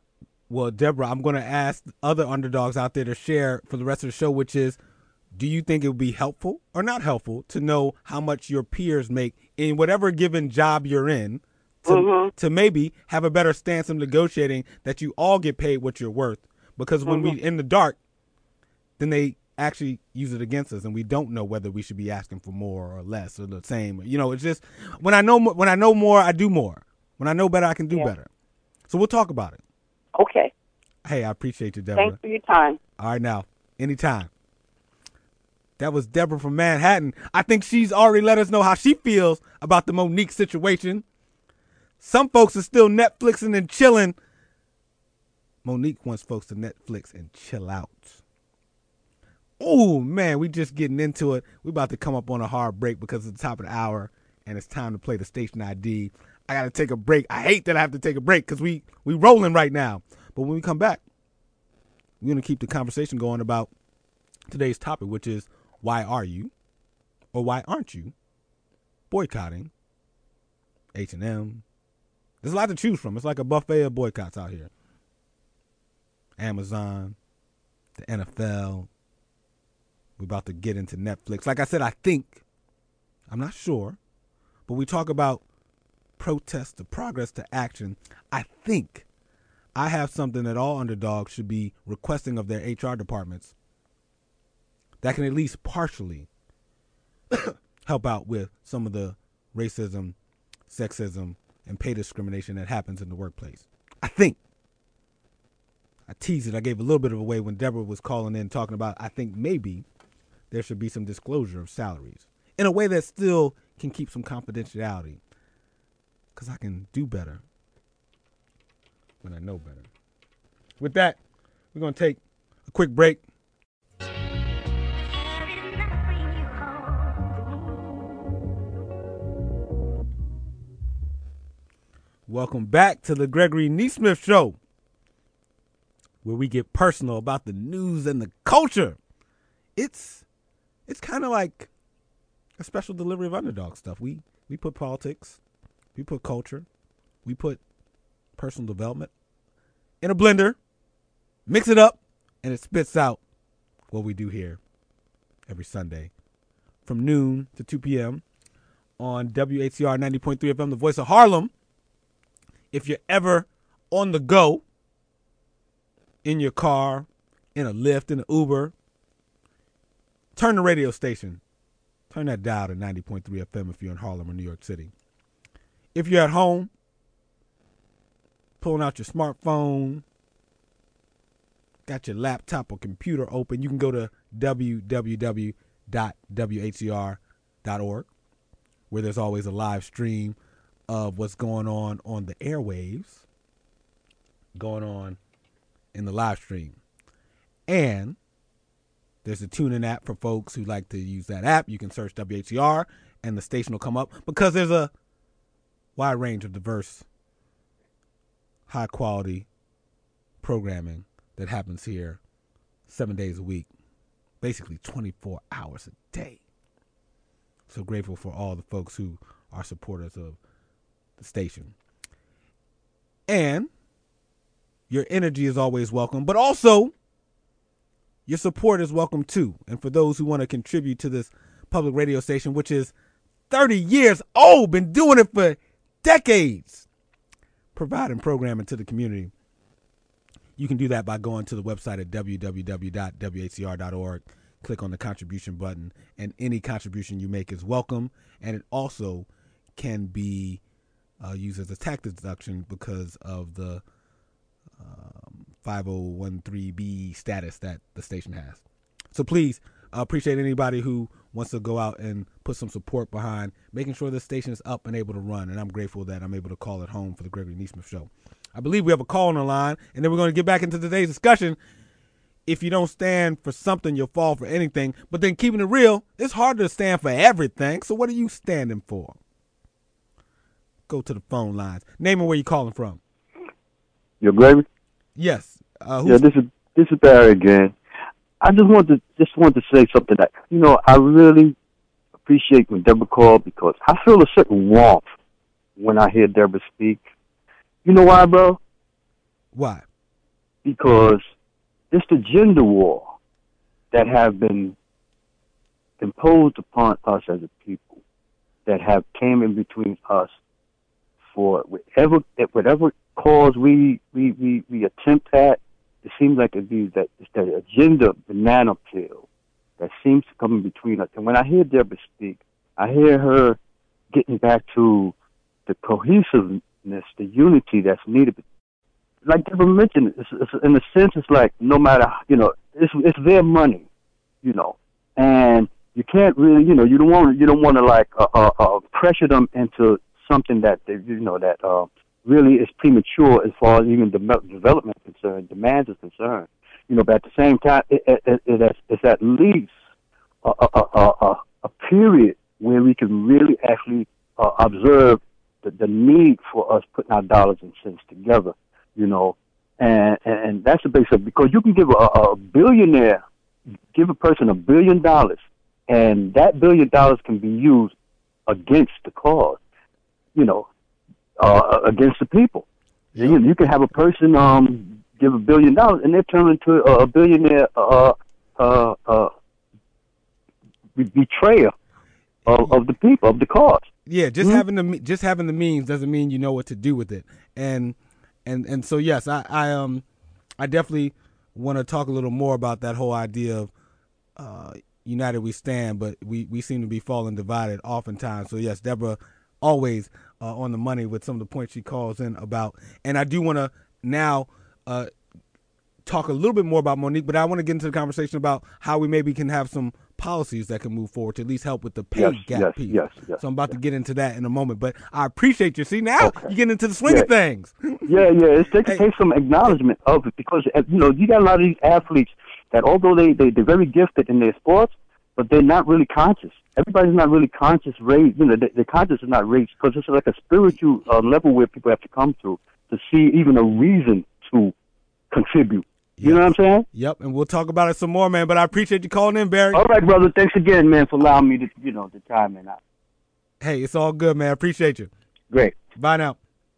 Well, Deborah, I'm going to ask other underdogs out there to share for the rest of the show, which is, do you think it would be helpful or not helpful to know how much your peers make in whatever given job you're in, to mm-hmm. to maybe have a better stance in negotiating that you all get paid what you're worth? Because when mm-hmm. we in the dark, then they actually use it against us, and we don't know whether we should be asking for more or less or the same. You know, it's just when I know when I know more, I do more. When I know better, I can do yeah. better. So we'll talk about it. Okay. Hey, I appreciate you, Deborah. Thanks for your time. All right, now, anytime. That was Deborah from Manhattan. I think she's already let us know how she feels about the Monique situation. Some folks are still Netflixing and chilling Monique wants folks to Netflix and chill out. Oh, man, we just getting into it. We're about to come up on a hard break because it's the top of the hour, and it's time to play the station I D. I got to take a break. I hate that I have to take a break because we, we rolling right now. But when we come back, we're going to keep the conversation going about today's topic, which is why are you or why aren't you boycotting H and M? There's a lot to choose from. It's like a buffet of boycotts out here. Amazon, the N F L. We're about to get into Netflix. Like I said, I think, I'm not sure, but we talk about protest to progress to action. I think I have something that all underdogs should be requesting of their H R departments that can at least partially help out with some of the racism, sexism, and pay discrimination that happens in the workplace. I think. I teased it. I gave a little bit of away when Deborah was calling in talking about, I think maybe there should be some disclosure of salaries in a way that still can keep some confidentiality, because I can do better when I know better. With that, we're going to take a quick break. Welcome back to the Gregory Neesmith Show, where we get personal about the news and the culture. It's it's kind of like a special delivery of underdog stuff. We we put politics, we put culture, we put personal development in a blender, mix it up, and it spits out what we do here every Sunday from noon to two p.m. on W H C R ninety point three F M, the voice of Harlem. If you're ever on the go, in your car, in a Lyft, in an Uber, turn the radio station. Turn that dial to ninety point three F M if you're in Harlem or New York City. If you're at home, pulling out your smartphone, got your laptop or computer open, you can go to w w w dot w h c r dot org, where there's always a live stream of what's going on on the airwaves, going on in the live stream. And there's a TuneIn app for folks who like to use that app. You can search W H C R and the station will come up, because there's a wide range of diverse, high quality programming that happens here seven days a week, basically twenty-four hours a day. So grateful for all the folks who are supporters of the station. And your energy is always welcome, but also your support is welcome too. And for those who want to contribute to this public radio station, which is thirty years old, been doing it for decades, providing programming to the community, you can do that by going to the website at w w w dot w h c r dot org. Click on the contribution button, and any contribution you make is welcome. And it also can be uh, used as a tax deduction because of the um, five oh one three B status that the station has. So please, I appreciate anybody who wants to go out and put some support behind making sure the station is up and able to run. And I'm grateful that I'm able to call it home for the Gregory Neesmith Show. I believe we have a call on the line, and then we're going to get back into today's discussion. If you don't stand for something, you'll fall for anything. But then keeping it real, it's hard to stand for everything. So what are you standing for? Go to the phone lines. Name and where you calling from. You're Gregory? Yes. Uh, yeah, this is this is Barry again. I just want to just want to say something that, you know, I really appreciate when Deborah called, because I feel a certain warmth when I hear Deborah speak. You know why, bro? Why? Because it's the gender war that have been imposed upon us as a people, that have came in between us for whatever whatever cause we we, we, we attempt at. It seems like it be that it's that agenda banana peel that seems to come in between us. And when I hear Deborah speak, I hear her getting back to the cohesiveness, the unity that's needed. Like Deborah mentioned, it's, it's, in a sense, it's like no matter, you know, it's it's their money, you know, and you can't really, you know, you don't want you don't want to like uh, uh, uh, pressure them into something that they, you know, that uh, really is premature as far as even the development is concerned, demands is concerned. You know, but at the same time, it, it, it, it's, it's at least a, a, a, a, a period where we can really actually uh, observe the, the need for us putting our dollars and cents together, you know, and, and, and that's the basis of, because you can give a, a billionaire, give a person a billion dollars, and that billion dollars can be used against the cause, you know, uh, against the people. Yep. You, you can have a person um, give a billion dollars, and they turn into a, a billionaire uh, uh, uh, betrayer of, of the people, of the cause. Yeah, just mm-hmm. having the just having the means doesn't mean you know what to do with it. And and and so yes, I, I um I definitely want to talk a little more about that whole idea of uh, united we stand, but we, we seem to be falling divided oftentimes. So yes, Deborah always uh, on the money with some of the points she calls in about. And I do want to now uh, talk a little bit more about Monique, but I want to get into the conversation about how we maybe can have some policies that can move forward to at least help with the pay yes, gap yes, piece. Yes, yes, so I'm about yes. to get into that in a moment, but I appreciate you. See, now okay. you get into the swing yeah. of things. yeah, yeah, it's take, hey. take some acknowledgement of it, because, you know, you got a lot of these athletes that although they, they, they're very gifted in their sports, but they're not really conscious. Everybody's not really conscious raised, you know, the, the conscious is not raised, because it's like a spiritual uh, level where people have to come to to see even a reason to contribute. You Yes. know what I'm saying? Yep, and we'll talk about it some more, man. But I appreciate you calling in, Barry. All right, brother. Thanks again, man, for allowing me to, you know, to chime in. Hey, it's all good, man. I appreciate you. Great. Bye now.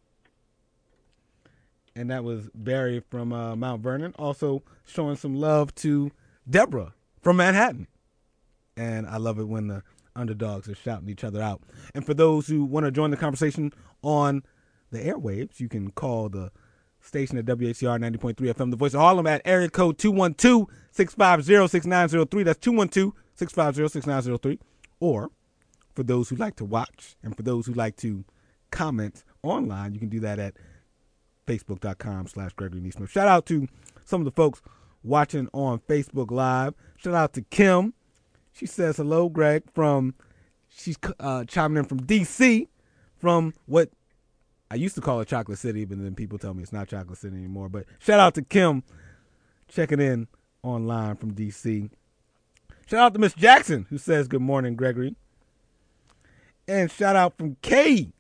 And that was Barry from uh, Mount Vernon, also showing some love to Deborah from Manhattan. And I love it when the underdogs are shouting each other out. And for those who want to join the conversation on the airwaves, you can call the station at W H C R ninety point three F M, the voice of Harlem, at area code two one two, six five zero, six nine zero three. That's two one two, six five zero, six nine zero three. Or for those who like to watch and for those who like to comment online, you can do that at facebook.com slash Gregory Neesmith. Shout out to some of the folks watching on Facebook Live. Shout out to Kim. She says, hello, Greg, from, she's uh, chiming in from D C, from what I used to call it Chocolate City, but then people tell me it's not Chocolate City anymore. But shout out to Kim checking in online from D C. Shout out to Miss Jackson, who says, good morning, Gregory. And shout out from Kay,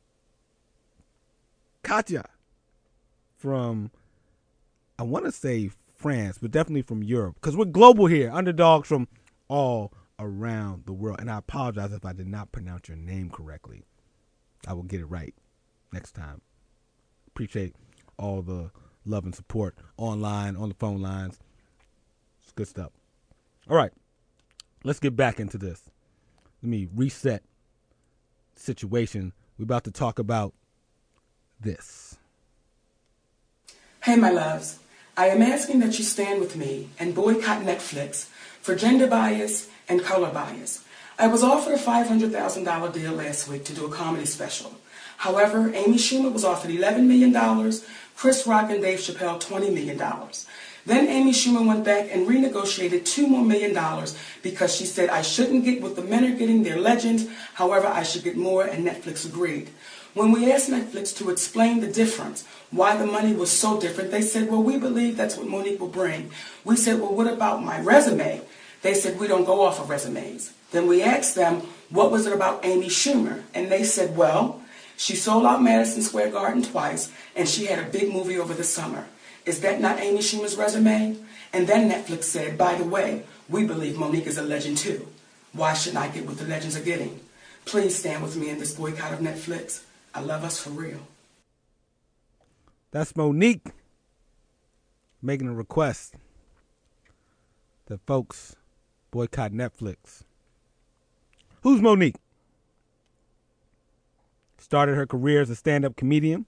Katya, from, I want to say France, but definitely from Europe. Because we're global here, underdogs from all around the world. And I apologize if I did not pronounce your name correctly. I will get it right next time. Appreciate all the love and support online, on the phone lines. It's good stuff. All right. Let's get back into this. Let me reset the situation. We're about to talk about this. Hey, my loves. I am asking that you stand with me and boycott Netflix for gender bias and color bias. I was offered a five hundred thousand dollars deal last week to do a comedy special. However, Amy Schumer was offered eleven million dollars, Chris Rock and Dave Chappelle twenty million dollars. Then Amy Schumer went back and renegotiated two more million dollars because she said I shouldn't get what the men are getting, they're legends, however I should get more, and Netflix agreed. When we asked Netflix to explain the difference, why the money was so different, they said, well, we believe that's what Monique will bring. We said, well, what about my resume? They said, we don't go off of resumes. Then we asked them, what was it about Amy Schumer? And they said, well, she sold out Madison Square Garden twice, and she had a big movie over the summer. Is that not Amy Schumer's resume? And then Netflix said, by the way, we believe Monique is a legend too. Why shouldn't I get what the legends are getting? Please stand with me in this boycott of Netflix. I love us for real. That's Monique making a request that folks boycott Netflix. Who's Monique? Started her career as a stand-up comedian.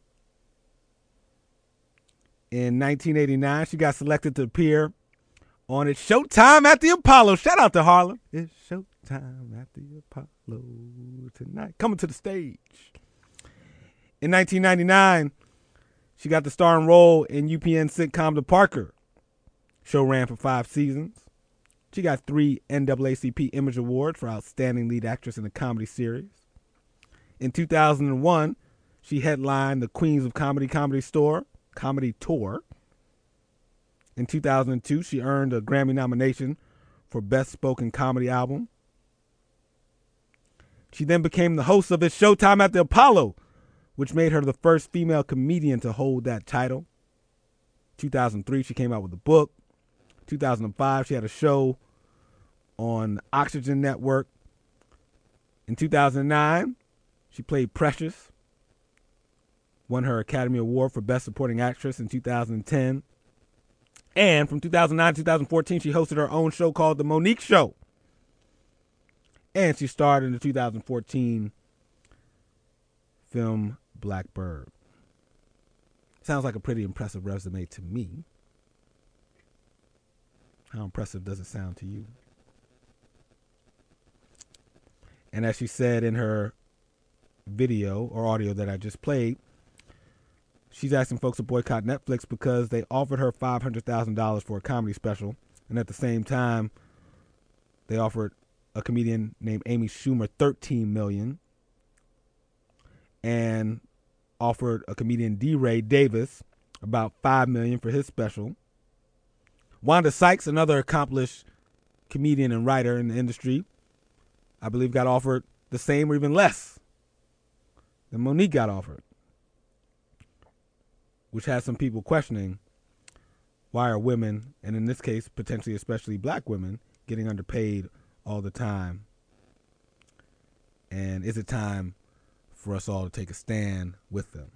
In nineteen eighty-nine, she got selected to appear on It's Showtime at the Apollo. Shout out to Harlem. It's Showtime at the Apollo tonight. Coming to the stage. In nineteen ninety-nine, she got the starring role in U P N sitcom The Parker. Show ran for five seasons. She got three N double A C P Image Awards for Outstanding Lead Actress in a Comedy Series. In two thousand one, She headlined the Queens of Comedy Comedy Store Comedy Tour. In two thousand two, she earned a Grammy nomination for Best Spoken Comedy Album. She then became the host of It's Showtime at the Apollo, which made her the first female comedian to hold that title. two thousand three, she came out with a book. two thousand five, she had a show on Oxygen Network. In two thousand nine, she played Precious, won her Academy Award for Best Supporting Actress in two thousand ten. And from two thousand nine to two thousand fourteen, she hosted her own show called The Monique Show. And she starred in the two thousand fourteen film Blackbird. Sounds like a pretty impressive resume to me. How impressive does it sound to you? And as she said in her video or audio that I just played, she's asking folks to boycott Netflix because they offered her five hundred thousand dollars for a comedy special. And at the same time, they offered a comedian named Amy Schumer thirteen million dollars and offered a comedian DeRay Davis about five million dollars for his special. Wanda Sykes, another accomplished comedian and writer in the industry, I believe got offered the same or even less than Monique got offered, which has some people questioning why are women, and in this case, potentially especially black women, getting underpaid all the time? And is it time for us all to take a stand with them?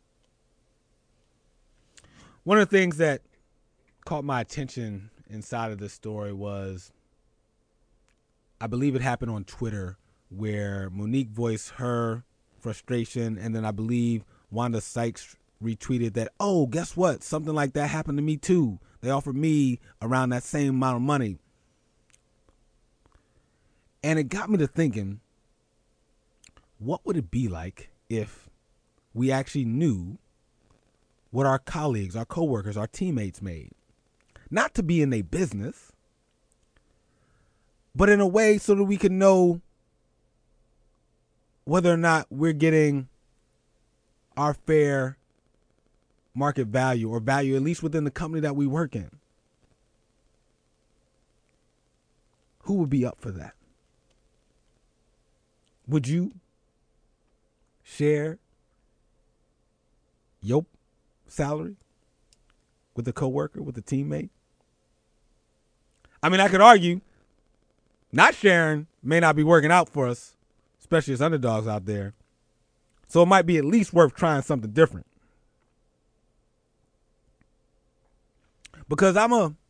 One of the things that caught my attention inside of this story was, I believe it happened on Twitter, where Monique voiced her frustration, and then I believe Wanda Sykes retweeted that, oh, guess what? Something like that happened to me too. They offered me around that same amount of money. And it got me to thinking, what would it be like if we actually knew what our colleagues, our coworkers, our teammates made? Not to be in their business, but in a way so that we can know whether or not we're getting our fair market value or value, at least within the company that we work in. Who would be up for that? Would you share your salary with a coworker, with a teammate? I mean, I could argue not sharing may not be working out for us, especially as underdogs out there. So it might be at least worth trying something different. Because I'm a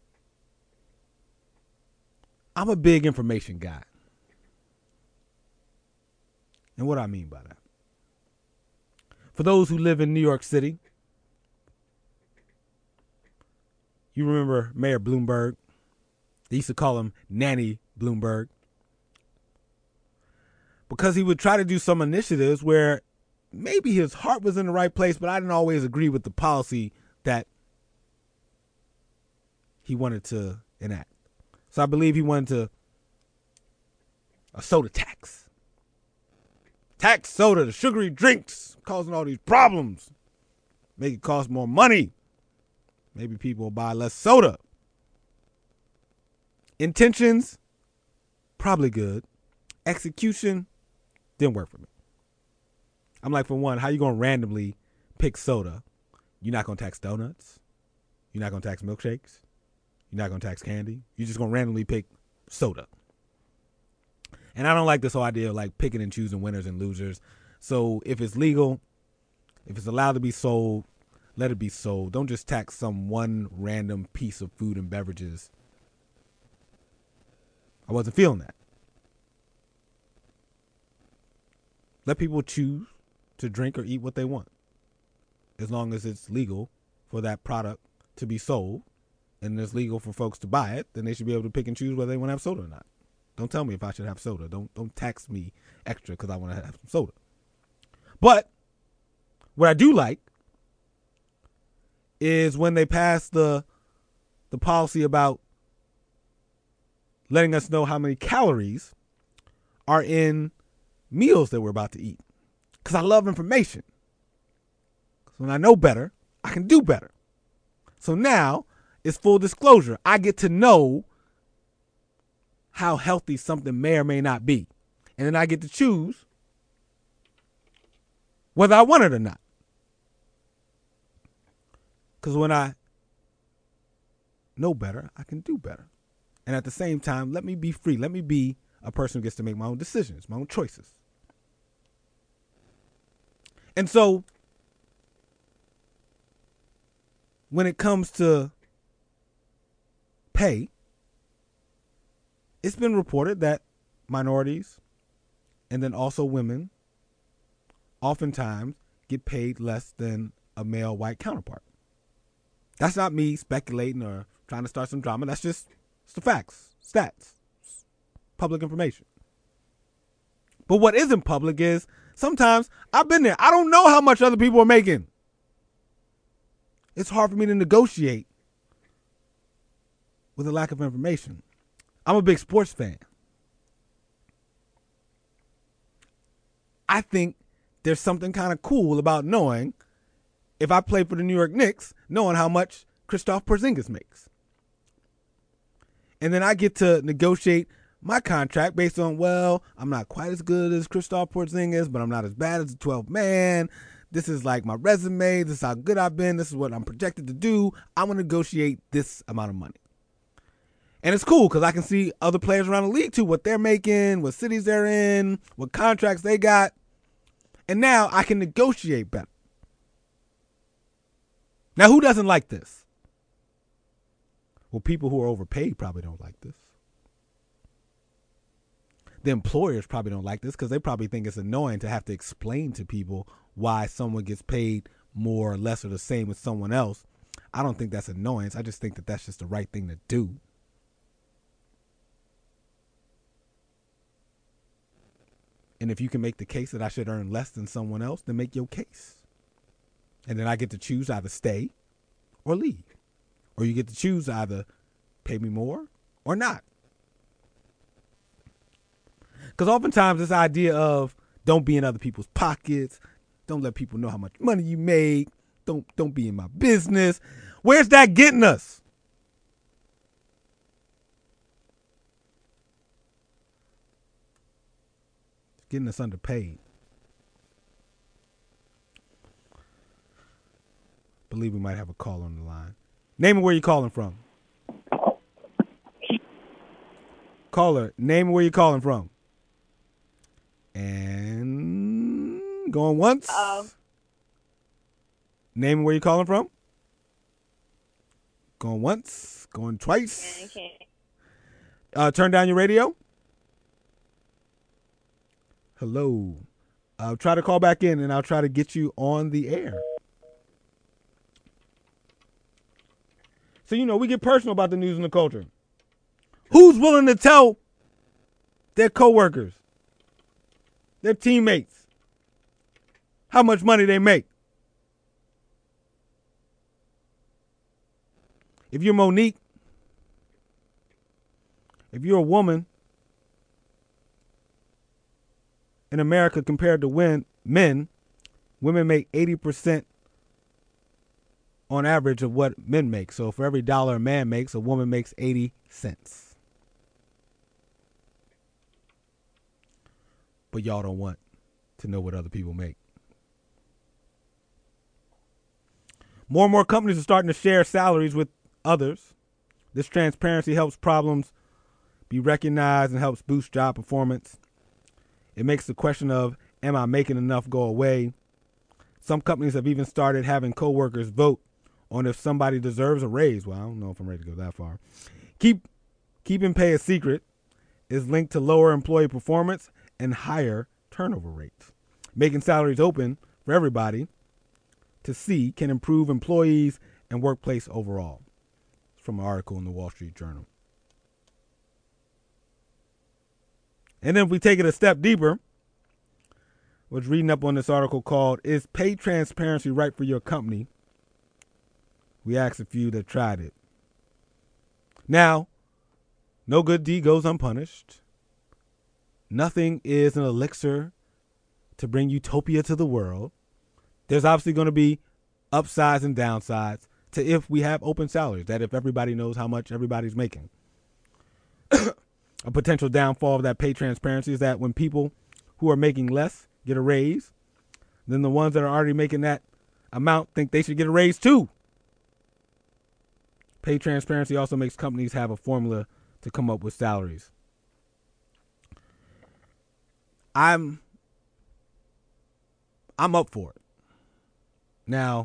I'm a big information guy. And what I mean by that? For those who live in New York City, you remember Mayor Bloomberg. They used to call him Nanny Bloomberg. Because he would try to do some initiatives where maybe his heart was in the right place, but I didn't always agree with the policy that he wanted to enact. So I believe he wanted to a soda tax. Tax soda, the sugary drinks, causing all these problems. Make it cost more money. Maybe people will buy less soda. Intentions, probably good. Execution, didn't work for me. I'm like, for one, how you going to randomly pick soda? You're not going to tax donuts. You're not going to tax milkshakes. You're not going to tax candy. You're just going to randomly pick soda. And I don't like this whole idea of like picking and choosing winners and losers. So if it's legal, if it's allowed to be sold, let it be sold. Don't just tax some one random piece of food and beverages. I wasn't feeling that. Let people choose to drink or eat what they want, as long as it's legal for that product to be sold and it's legal for folks to buy it. Then they should be able to pick and choose whether they want to have soda or not. Don't tell me if I should have soda. Don't don't tax me extra because I want to have some soda. But what I do like is when they pass the the policy about letting us know how many calories are in meals that we're about to eat. Because I love information. So when I know better, I can do better. So now it's full disclosure. I get to know how healthy something may or may not be. And then I get to choose whether I want it or not. Because when I know better, I can do better. And at the same time, let me be free. Let me be a person who gets to make my own decisions, my own choices. And so when it comes to pay, it's been reported that minorities and then also women oftentimes get paid less than a male white counterpart. That's not me speculating or trying to start some drama. That's just it's the facts, stats, public information. But what isn't public is sometimes I've been there. I don't know how much other people are making. It's hard for me to negotiate with a lack of information. I'm a big sports fan. I think there's something kind of cool about knowing, if I play for the New York Knicks, knowing how much Kristaps Porzingis makes. And then I get to negotiate my contract based on, well, I'm not quite as good as Kristaps Porzingis, but I'm not as bad as a twelve man. This is like my resume. This is how good I've been. This is what I'm projected to do. I'm going to negotiate this amount of money. And it's cool because I can see other players around the league too, what they're making, what cities they're in, what contracts they got. And now I can negotiate better. Now, who doesn't like this? Well, people who are overpaid probably don't like this. The employers probably don't like this because they probably think it's annoying to have to explain to people why someone gets paid more or less or the same as someone else. I don't think that's annoyance. I just think that that's just the right thing to do. And if you can make the case that I should earn less than someone else, then make your case. And then I get to choose either stay or leave. Or you get to choose either pay me more or not. Because oftentimes this idea of don't be in other people's pockets, don't let people know how much money you make, don't don't be in my business. Where's that getting us? It's getting us underpaid. Believe we might have a call on the line. Name and where you're calling from. Caller, name and where you're calling from. And going once. Um, Name and where you're calling from. Going once. Going twice. okay. Uh, turn down your radio. Hello. I'll try to call back in and I'll try to get you on the air. So, you know, we get personal about the news and the culture. Who's willing to tell their coworkers, their teammates, how much money they make? If you're Monique, if you're a woman in America compared to when men, women make eighty percent on average of what men make. So for every dollar a man makes, a woman makes eighty cents. But y'all don't want to know what other people make. More and more companies are starting to share salaries with others. This transparency helps problems be recognized and helps boost job performance. It makes the question of, am I making enough, go away. Some companies have even started having coworkers vote on if somebody deserves a raise. Well, I don't know if I'm ready to go that far. Keep keeping pay a secret is linked to lower employee performance and higher turnover rates. Making salaries open for everybody to see can improve employees and workplace overall. It's from an article in the Wall Street Journal. And then if we take it a step deeper, I was reading up on this article called, Is Pay Transparency Right for Your Company? We asked a few that tried it. Now, no good deed goes unpunished. Nothing is an elixir to bring utopia to the world. There's obviously going to be upsides and downsides to if we have open salaries, that if everybody knows how much everybody's making. A potential downfall of that pay transparency is that when people who are making less get a raise, then the ones that are already making that amount think they should get a raise too. Pay transparency also makes companies have a formula to come up with salaries. I'm I'm up for it. Now,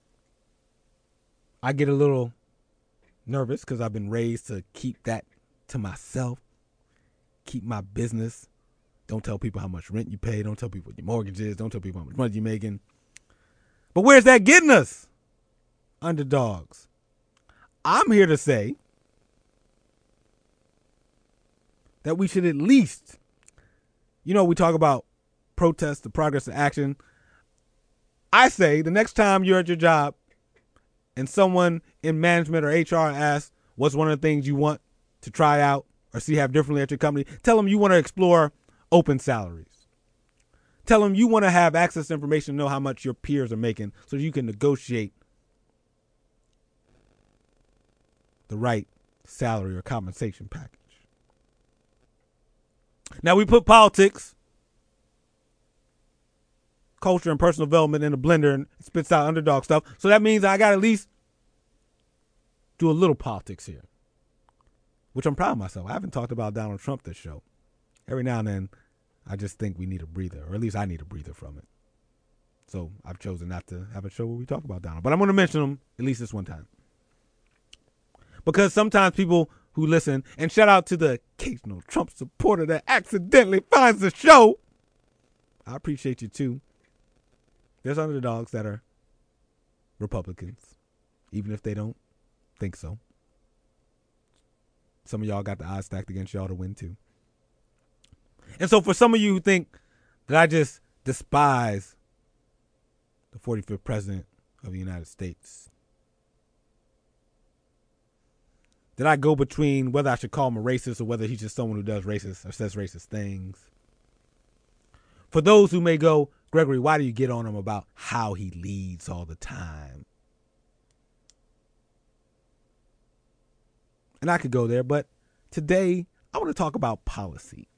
I get a little nervous because I've been raised to keep that to myself, keep my business. Don't tell people how much rent you pay. Don't tell people what your mortgage is. Don't tell people how much money you're making. But where's that getting us? Underdogs. I'm here to say that we should at least, you know, we talk about protest, the progress of action. I say the next time you're at your job and someone in management or H R asks what's one of the things you want to try out or see have differently at your company, tell them you want to explore open salaries. Tell them you want to have access to information to know how much your peers are making so you can negotiate the right salary or compensation package. Now, we put politics, culture, and personal development in a blender and it spits out underdog stuff. So that means I got to at least do a little politics here, which I'm proud of myself. I haven't talked about Donald Trump this show. Every now and then, I just think we need a breather, or at least I need a breather from it. So I've chosen not to have a show where we talk about Donald. But I'm going to mention him at least this one time. Because sometimes people who listen, and shout out to the occasional Trump supporter that accidentally finds the show. I appreciate you too. There's underdogs that are Republicans, even if they don't think so. Some of y'all got the odds stacked against y'all to win too. And so for some of you who think that I just despise the forty-fifth president of the United States, that I go between whether I should call him a racist or whether he's just someone who does racist or says racist things. For those who may go, Gregory, why do you get on him about how he leads all the time? And I could go there, but today I want to talk about policy.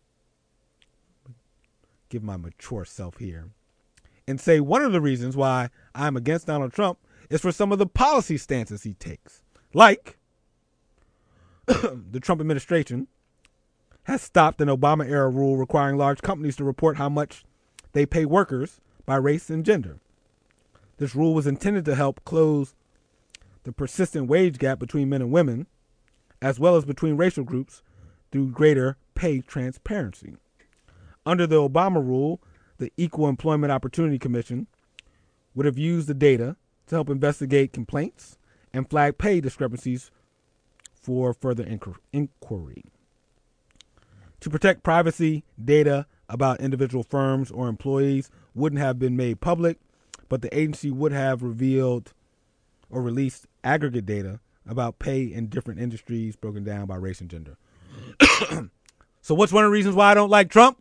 Give my mature self here and say one of the reasons why I'm against Donald Trump is for some of the policy stances he takes. Like the Trump administration has stopped an Obama-era rule requiring large companies to report how much they pay workers by race and gender. This rule was intended to help close the persistent wage gap between men and women, as well as between racial groups, through greater pay transparency. Under the Obama rule, the Equal Employment Opportunity Commission would have used the data to help investigate complaints and flag pay discrepancies for further inquiry. To protect privacy, data about individual firms or employees wouldn't have been made public, but the agency would have revealed or released aggregate data about pay in different industries broken down by race and gender. So what's one of the reasons why I don't like Trump?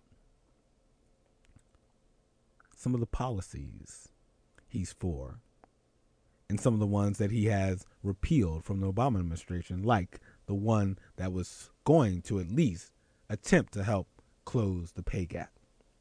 Some of the policies he's for and some of the ones that he has repealed from the Obama administration, like the one that was going to at least attempt to help close the pay gap.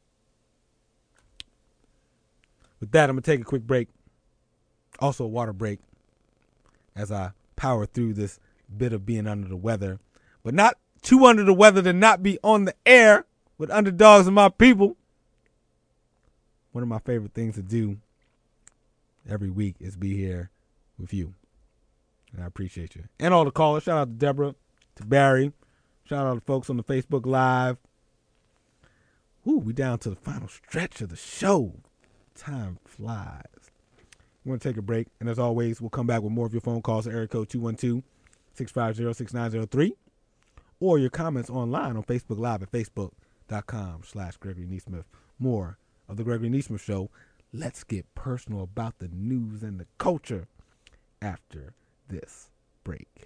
With that, I'm going to take a quick break. Also a water break as I power through this bit of being under the weather, but not too under the weather to not be on the air with underdogs and my people. One of my favorite things to do every week is be here with you. And I appreciate you. And all the callers. Shout out to Deborah, to Barry. Shout out to folks on the Facebook Live. Ooh, we down to the final stretch of the show. Time flies. We're going to take a break. And as always, we'll come back with more of your phone calls at area code two one two, six five zero, six nine zero three. Or your comments online on Facebook Live at facebook.com slash Gregory Neesmith. More of the Gregory Neesmith Show. Let's get personal about the news and the culture after this break.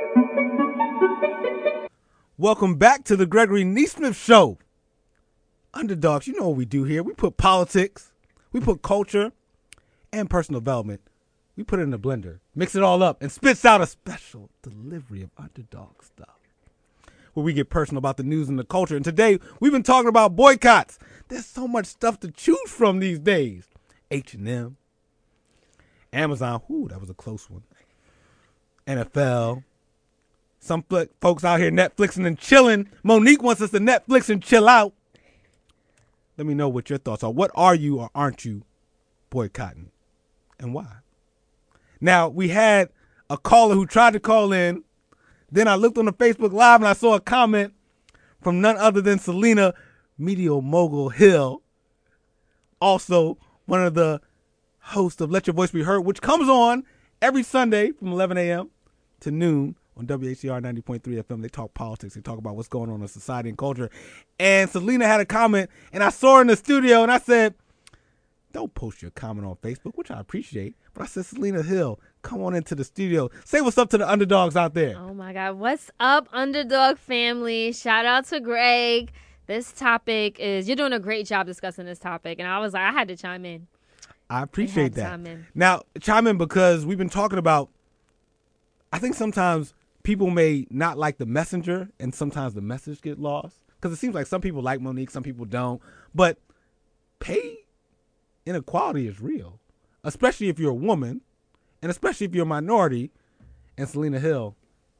Welcome back to the Gregory Neesmith Show. Underdogs, you know what we do here. We put politics, we put culture, and personal development. We put it in a blender, mix it all up, and spits out a special delivery of Underdog stuff, where we get personal about the news and the culture. And today, we've been talking about boycotts. There's so much stuff to choose from these days. H and M, Amazon, whoo, that was a close one. N F L. Some fl- folks out here Netflixing and chilling. Monique wants us to Netflix and chill out. Let me know what your thoughts are. What are you or aren't you boycotting, and why? Now, we had a caller who tried to call in. Then I looked on the Facebook Live and I saw a comment from none other than Selena Media Mogul Hill, also one of the hosts of Let Your Voice Be Heard, which comes on every Sunday from eleven a.m. to noon on W H C R ninety point three F M. They talk politics. They talk about what's going on in society and culture. And Selena had a comment, and I saw her in the studio, and I said, don't post your comment on Facebook, which I appreciate. But I said, Selena Hill, come on into the studio. Say what's up to the underdogs out there. Oh, my God. What's up, Underdog family? Shout out to Greg. This topic is, you're doing a great job discussing this topic. And I was like, I had to chime in. I appreciate that. Chime in. Now, chime in because we've been talking about, I think sometimes people may not like the messenger and sometimes the message get lost. Because it seems like some people like Monique, some people don't. But pay inequality is real, especially if you're a woman and especially if you're a minority. And Selena Hill,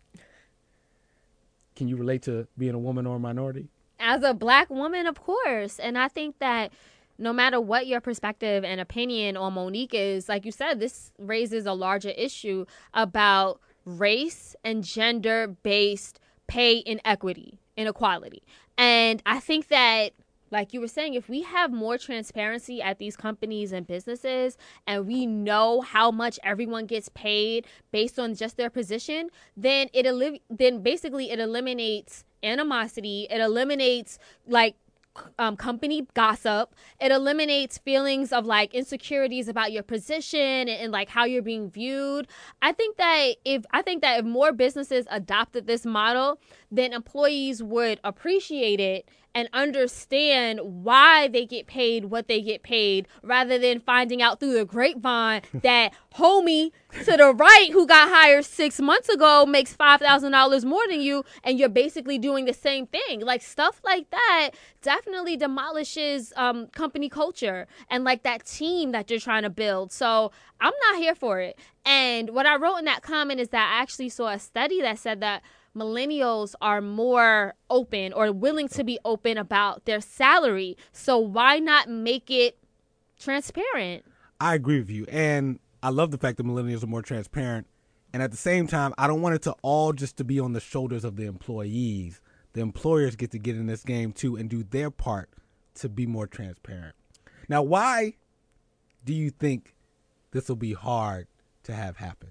can you relate to being a woman or a minority? As a black woman, of course. And I think that no matter what your perspective and opinion on Monique is, like you said, this raises a larger issue about race and gender-based pay inequity, inequality. And I think that, like you were saying, if we have more transparency at these companies and businesses and we know how much everyone gets paid based on just their position, then it el- then basically it eliminates animosity. It eliminates like Um, company gossip. It eliminates feelings of like insecurities about your position and, and like how you're being viewed. I think that if I think that if more businesses adopted this model, then employees would appreciate it and understand why they get paid what they get paid, rather than finding out through the grapevine that homie to the right who got hired six months ago makes five thousand dollars more than you, and you're basically doing the same thing. Like, stuff like that definitely demolishes um, company culture and like that team that you're trying to build. So I'm not here for it. And what I wrote in that comment is that I actually saw a study that said that millennials are more open or willing to be open about their salary. So why not make it transparent? I agree with you. And I love the fact that millennials are more transparent. And at the same time, I don't want it to all just to be on the shoulders of the employees. The employers get to get in this game too and do their part to be more transparent. Now, why do you think this will be hard to have happen?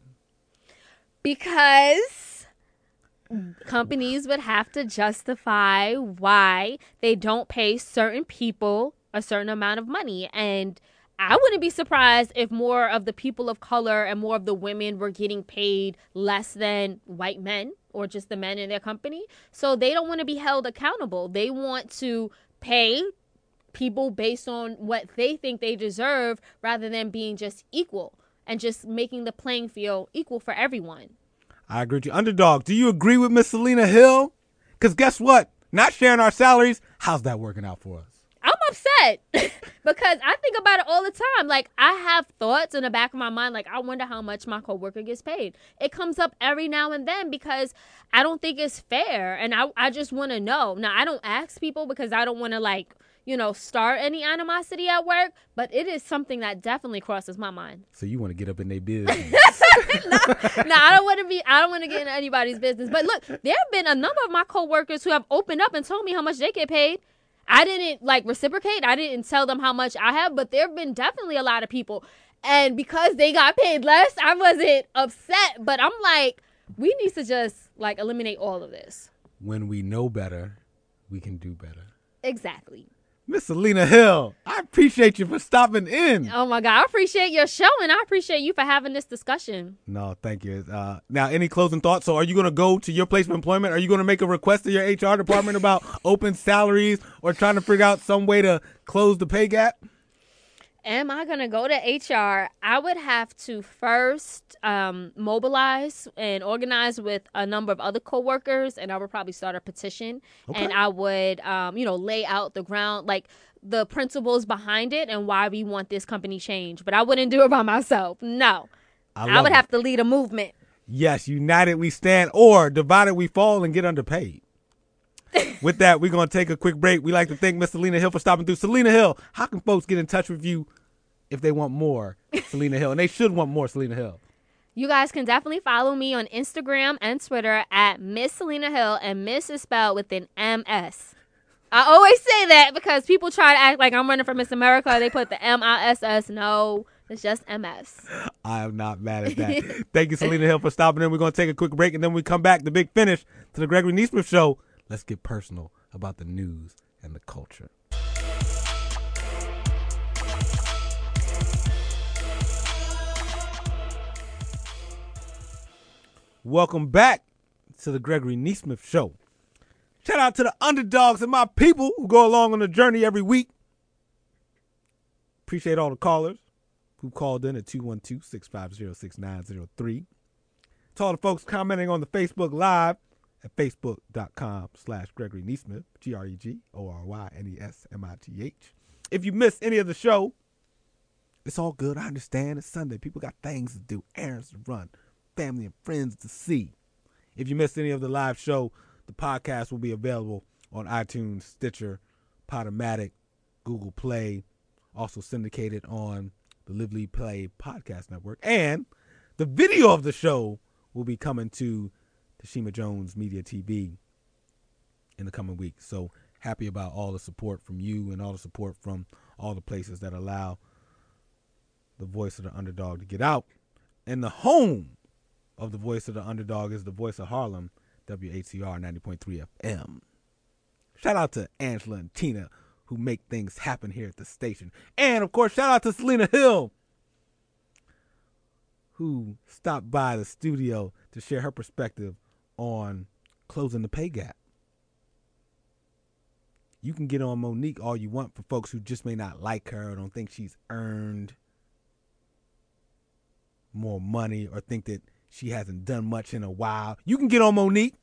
Because companies would have to justify why they don't pay certain people a certain amount of money. And I wouldn't be surprised if more of the people of color and more of the women were getting paid less than white men or just the men in their company. So they don't want to be held accountable. They want to pay people based on what they think they deserve rather than being just equal and just making the playing field equal for everyone. I agree with you. Underdog, do you agree with Miss Selena Hill? Because guess what? Not sharing our salaries, how's that working out for us? I'm upset because I think about it all the time. Like, I have thoughts in the back of my mind, like, I wonder how much my coworker gets paid. It comes up every now and then because I don't think it's fair. And I, I just want to know. Now, I don't ask people because I don't want to, like, you know, start any animosity at work, but it is something that definitely crosses my mind. So you want to get up in their business? no, no, I don't want to be, I don't want to get in anybody's business. But look, there have been a number of my coworkers who have opened up and told me how much they get paid. I didn't like reciprocate. I didn't tell them how much I have, but there have been definitely a lot of people. And because they got paid less, I wasn't upset. But I'm like, we need to just like eliminate all of this. When we know better, we can do better. Exactly. Miss Selena Hill, I appreciate you for stopping in. Oh, my God. I appreciate your show, and I appreciate you for having this discussion. No, thank you. Uh, now, any closing thoughts? So are you going to go to your place of employment? Are you going to make a request to your H R department about open salaries or trying to figure out some way to close the pay gap? Am I going to go to H R? I would have to first um, mobilize and organize with a number of other coworkers, and I would probably start a petition. Okay. And I would, um, you know, lay out the ground, like the principles behind it and why we want this company changed. But I wouldn't do it by myself. No. I, I would it. have to lead a movement. Yes, united we stand, or divided we fall and get underpaid. With that, we're going to take a quick break. We like to thank Miss Selena Hill for stopping through. Selena Hill, how can folks get in touch with you if they want more Selena Hill? And they should want more Selena Hill. You guys can definitely follow me on Instagram and Twitter at Miss Selena Hill, and Miss is spelled with an M S. I always say that because people try to act like I'm running for Miss America. They put the M I S S. No, it's just M S. I am not mad at that. Thank you, Selena Hill, for stopping in. We're going to take a quick break, and then we come back, the big finish to the Gregory Nesmith Show. Let's get personal about the news and the culture. Welcome back to the Gregory Nesmith Show. Shout out to the underdogs and my people who go along on the journey every week. Appreciate all the callers who called in at two one two, six five zero, six nine zero three. To all the folks commenting on the Facebook Live at facebook.com slash Gregory Nesmith, G R E G O R Y N E S M I T H. If you missed any of the show, it's all good. I understand. It's Sunday. People got things to do, errands to run, family and friends to see. If you missed any of the live show, the podcast will be available on iTunes, Stitcher, Podomatic, Google Play, also syndicated on the Live Lead Play podcast network. And the video of the show will be coming to Tashima Jones Media T V in the coming weeks. So happy about all the support from you and all the support from all the places that allow the voice of the underdog to get out. And the home of the voice of the underdog is the voice of Harlem, W H C R ninety point three F M. Shout out to Angela and Tina who make things happen here at the station. And, of course, shout out to Selena Hill who stopped by the studio to share her perspective on closing the pay gap. You can get on Monique all you want for folks who just may not like her or don't think she's earned more money or think that she hasn't done much in a while. You can get on Monique.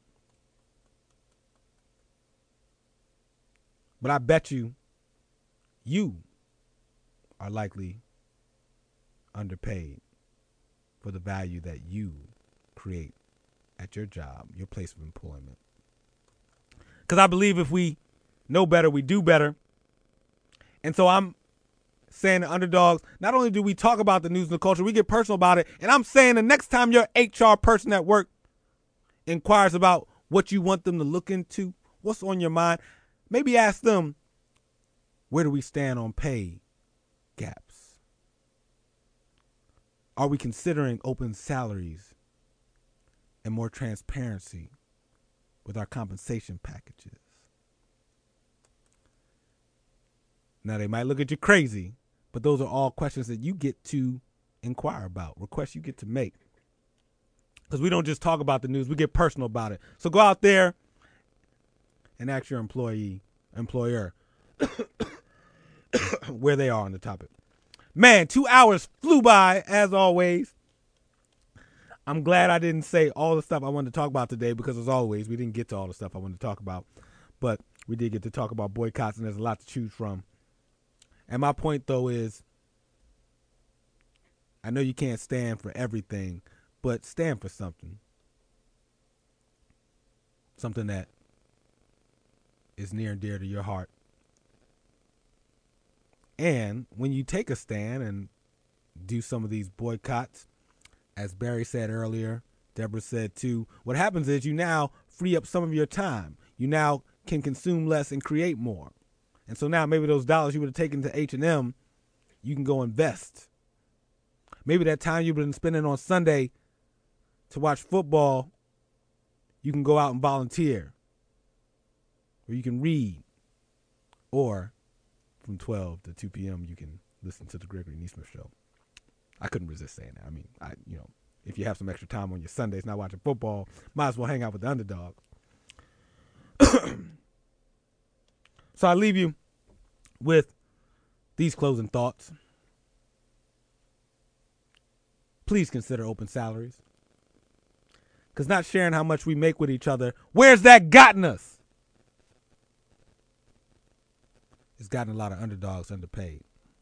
But I bet you, you are likely underpaid for the value that you create at your job, your place of employment. Because I believe if we know better, we do better. And so I'm saying to underdogs, not only do we talk about the news and the culture, we get personal about it. And I'm saying the next time your H R person at work inquires about what you want them to look into, what's on your mind, maybe ask them, where do we stand on pay gaps? Are we considering open salaries and more transparency with our compensation packages? Now, they might look at you crazy, but those are all questions that you get to inquire about, requests you get to make. Because we don't just talk about the news, we get personal about it. So go out there and ask your employee, employer, where they are on the topic. Man, two hours flew by, as always. I'm glad I didn't say all the stuff I wanted to talk about today because, as always, we didn't get to all the stuff I wanted to talk about. But we did get to talk about boycotts, and there's a lot to choose from. And my point, though, is I know you can't stand for everything, but stand for something. Something that is near and dear to your heart. And when you take a stand and do some of these boycotts, as Barry said earlier, Deborah said too, what happens is you now free up some of your time. You now can consume less and create more. And so now maybe those dollars you would have taken to H and M, you can go invest. Maybe that time you've been spending on Sunday to watch football, you can go out and volunteer. Or you can read. Or from twelve to two p.m. you can listen to the Gregory Neesmith Show. I couldn't resist saying that. I mean, I you know, if you have some extra time on your Sundays not watching football, might as well hang out with the underdogs. So I leave you with these closing thoughts. Please consider open salaries. Because not sharing how much we make with each other, where's that gotten us? It's gotten a lot of underdogs underpaid.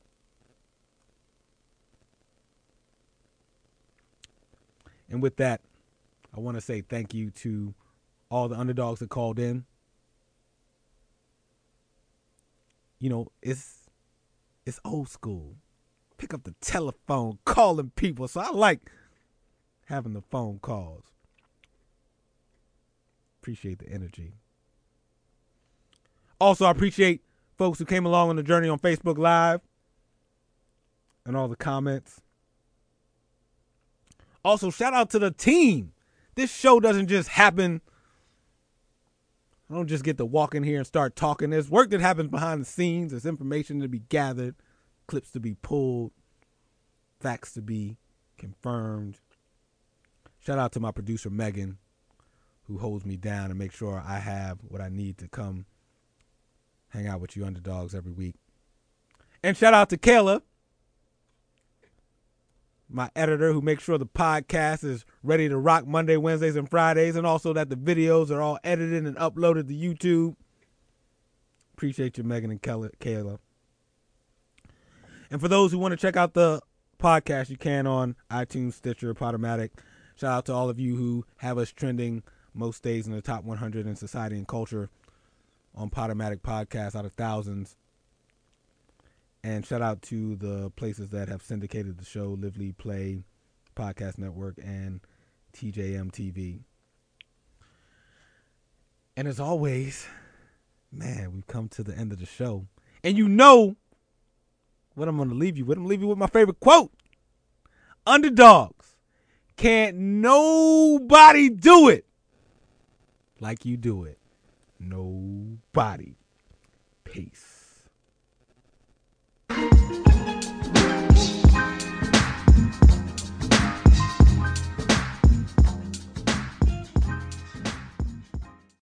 And with that, I want to say thank you to all the underdogs that called in. You know, it's it's old school. Pick up the telephone, calling people. So I like having the phone calls. Appreciate the energy. Also, I appreciate folks who came along on the journey on Facebook Live and all the comments. Also, shout out to the team. This show doesn't just happen. I don't just get to walk in here and start talking. There's work that happens behind the scenes. There's information to be gathered, clips to be pulled, facts to be confirmed. Shout out to my producer, Megan, who holds me down and makes sure I have what I need to come hang out with you underdogs every week. And shout out to Kayla, my editor, who makes sure the podcast is ready to rock Monday, Wednesdays, and Fridays, and also that the videos are all edited and uploaded to YouTube. Appreciate you, Megan and Kayla. And for those who want to check out the podcast, you can on iTunes, Stitcher, Podomatic. Shout out to all of you who have us trending most days in the top one hundred in society and culture on Podomatic Podcasts out of thousands. And shout out to the places that have syndicated the show, Live, Lead, Play, Podcast Network, and T J M T V. And as always, man, we've come to the end of the show. And you know what I'm going to leave you with. I'm going to leave you with my favorite quote. Underdogs, can't nobody do it like you do it. Nobody. Peace.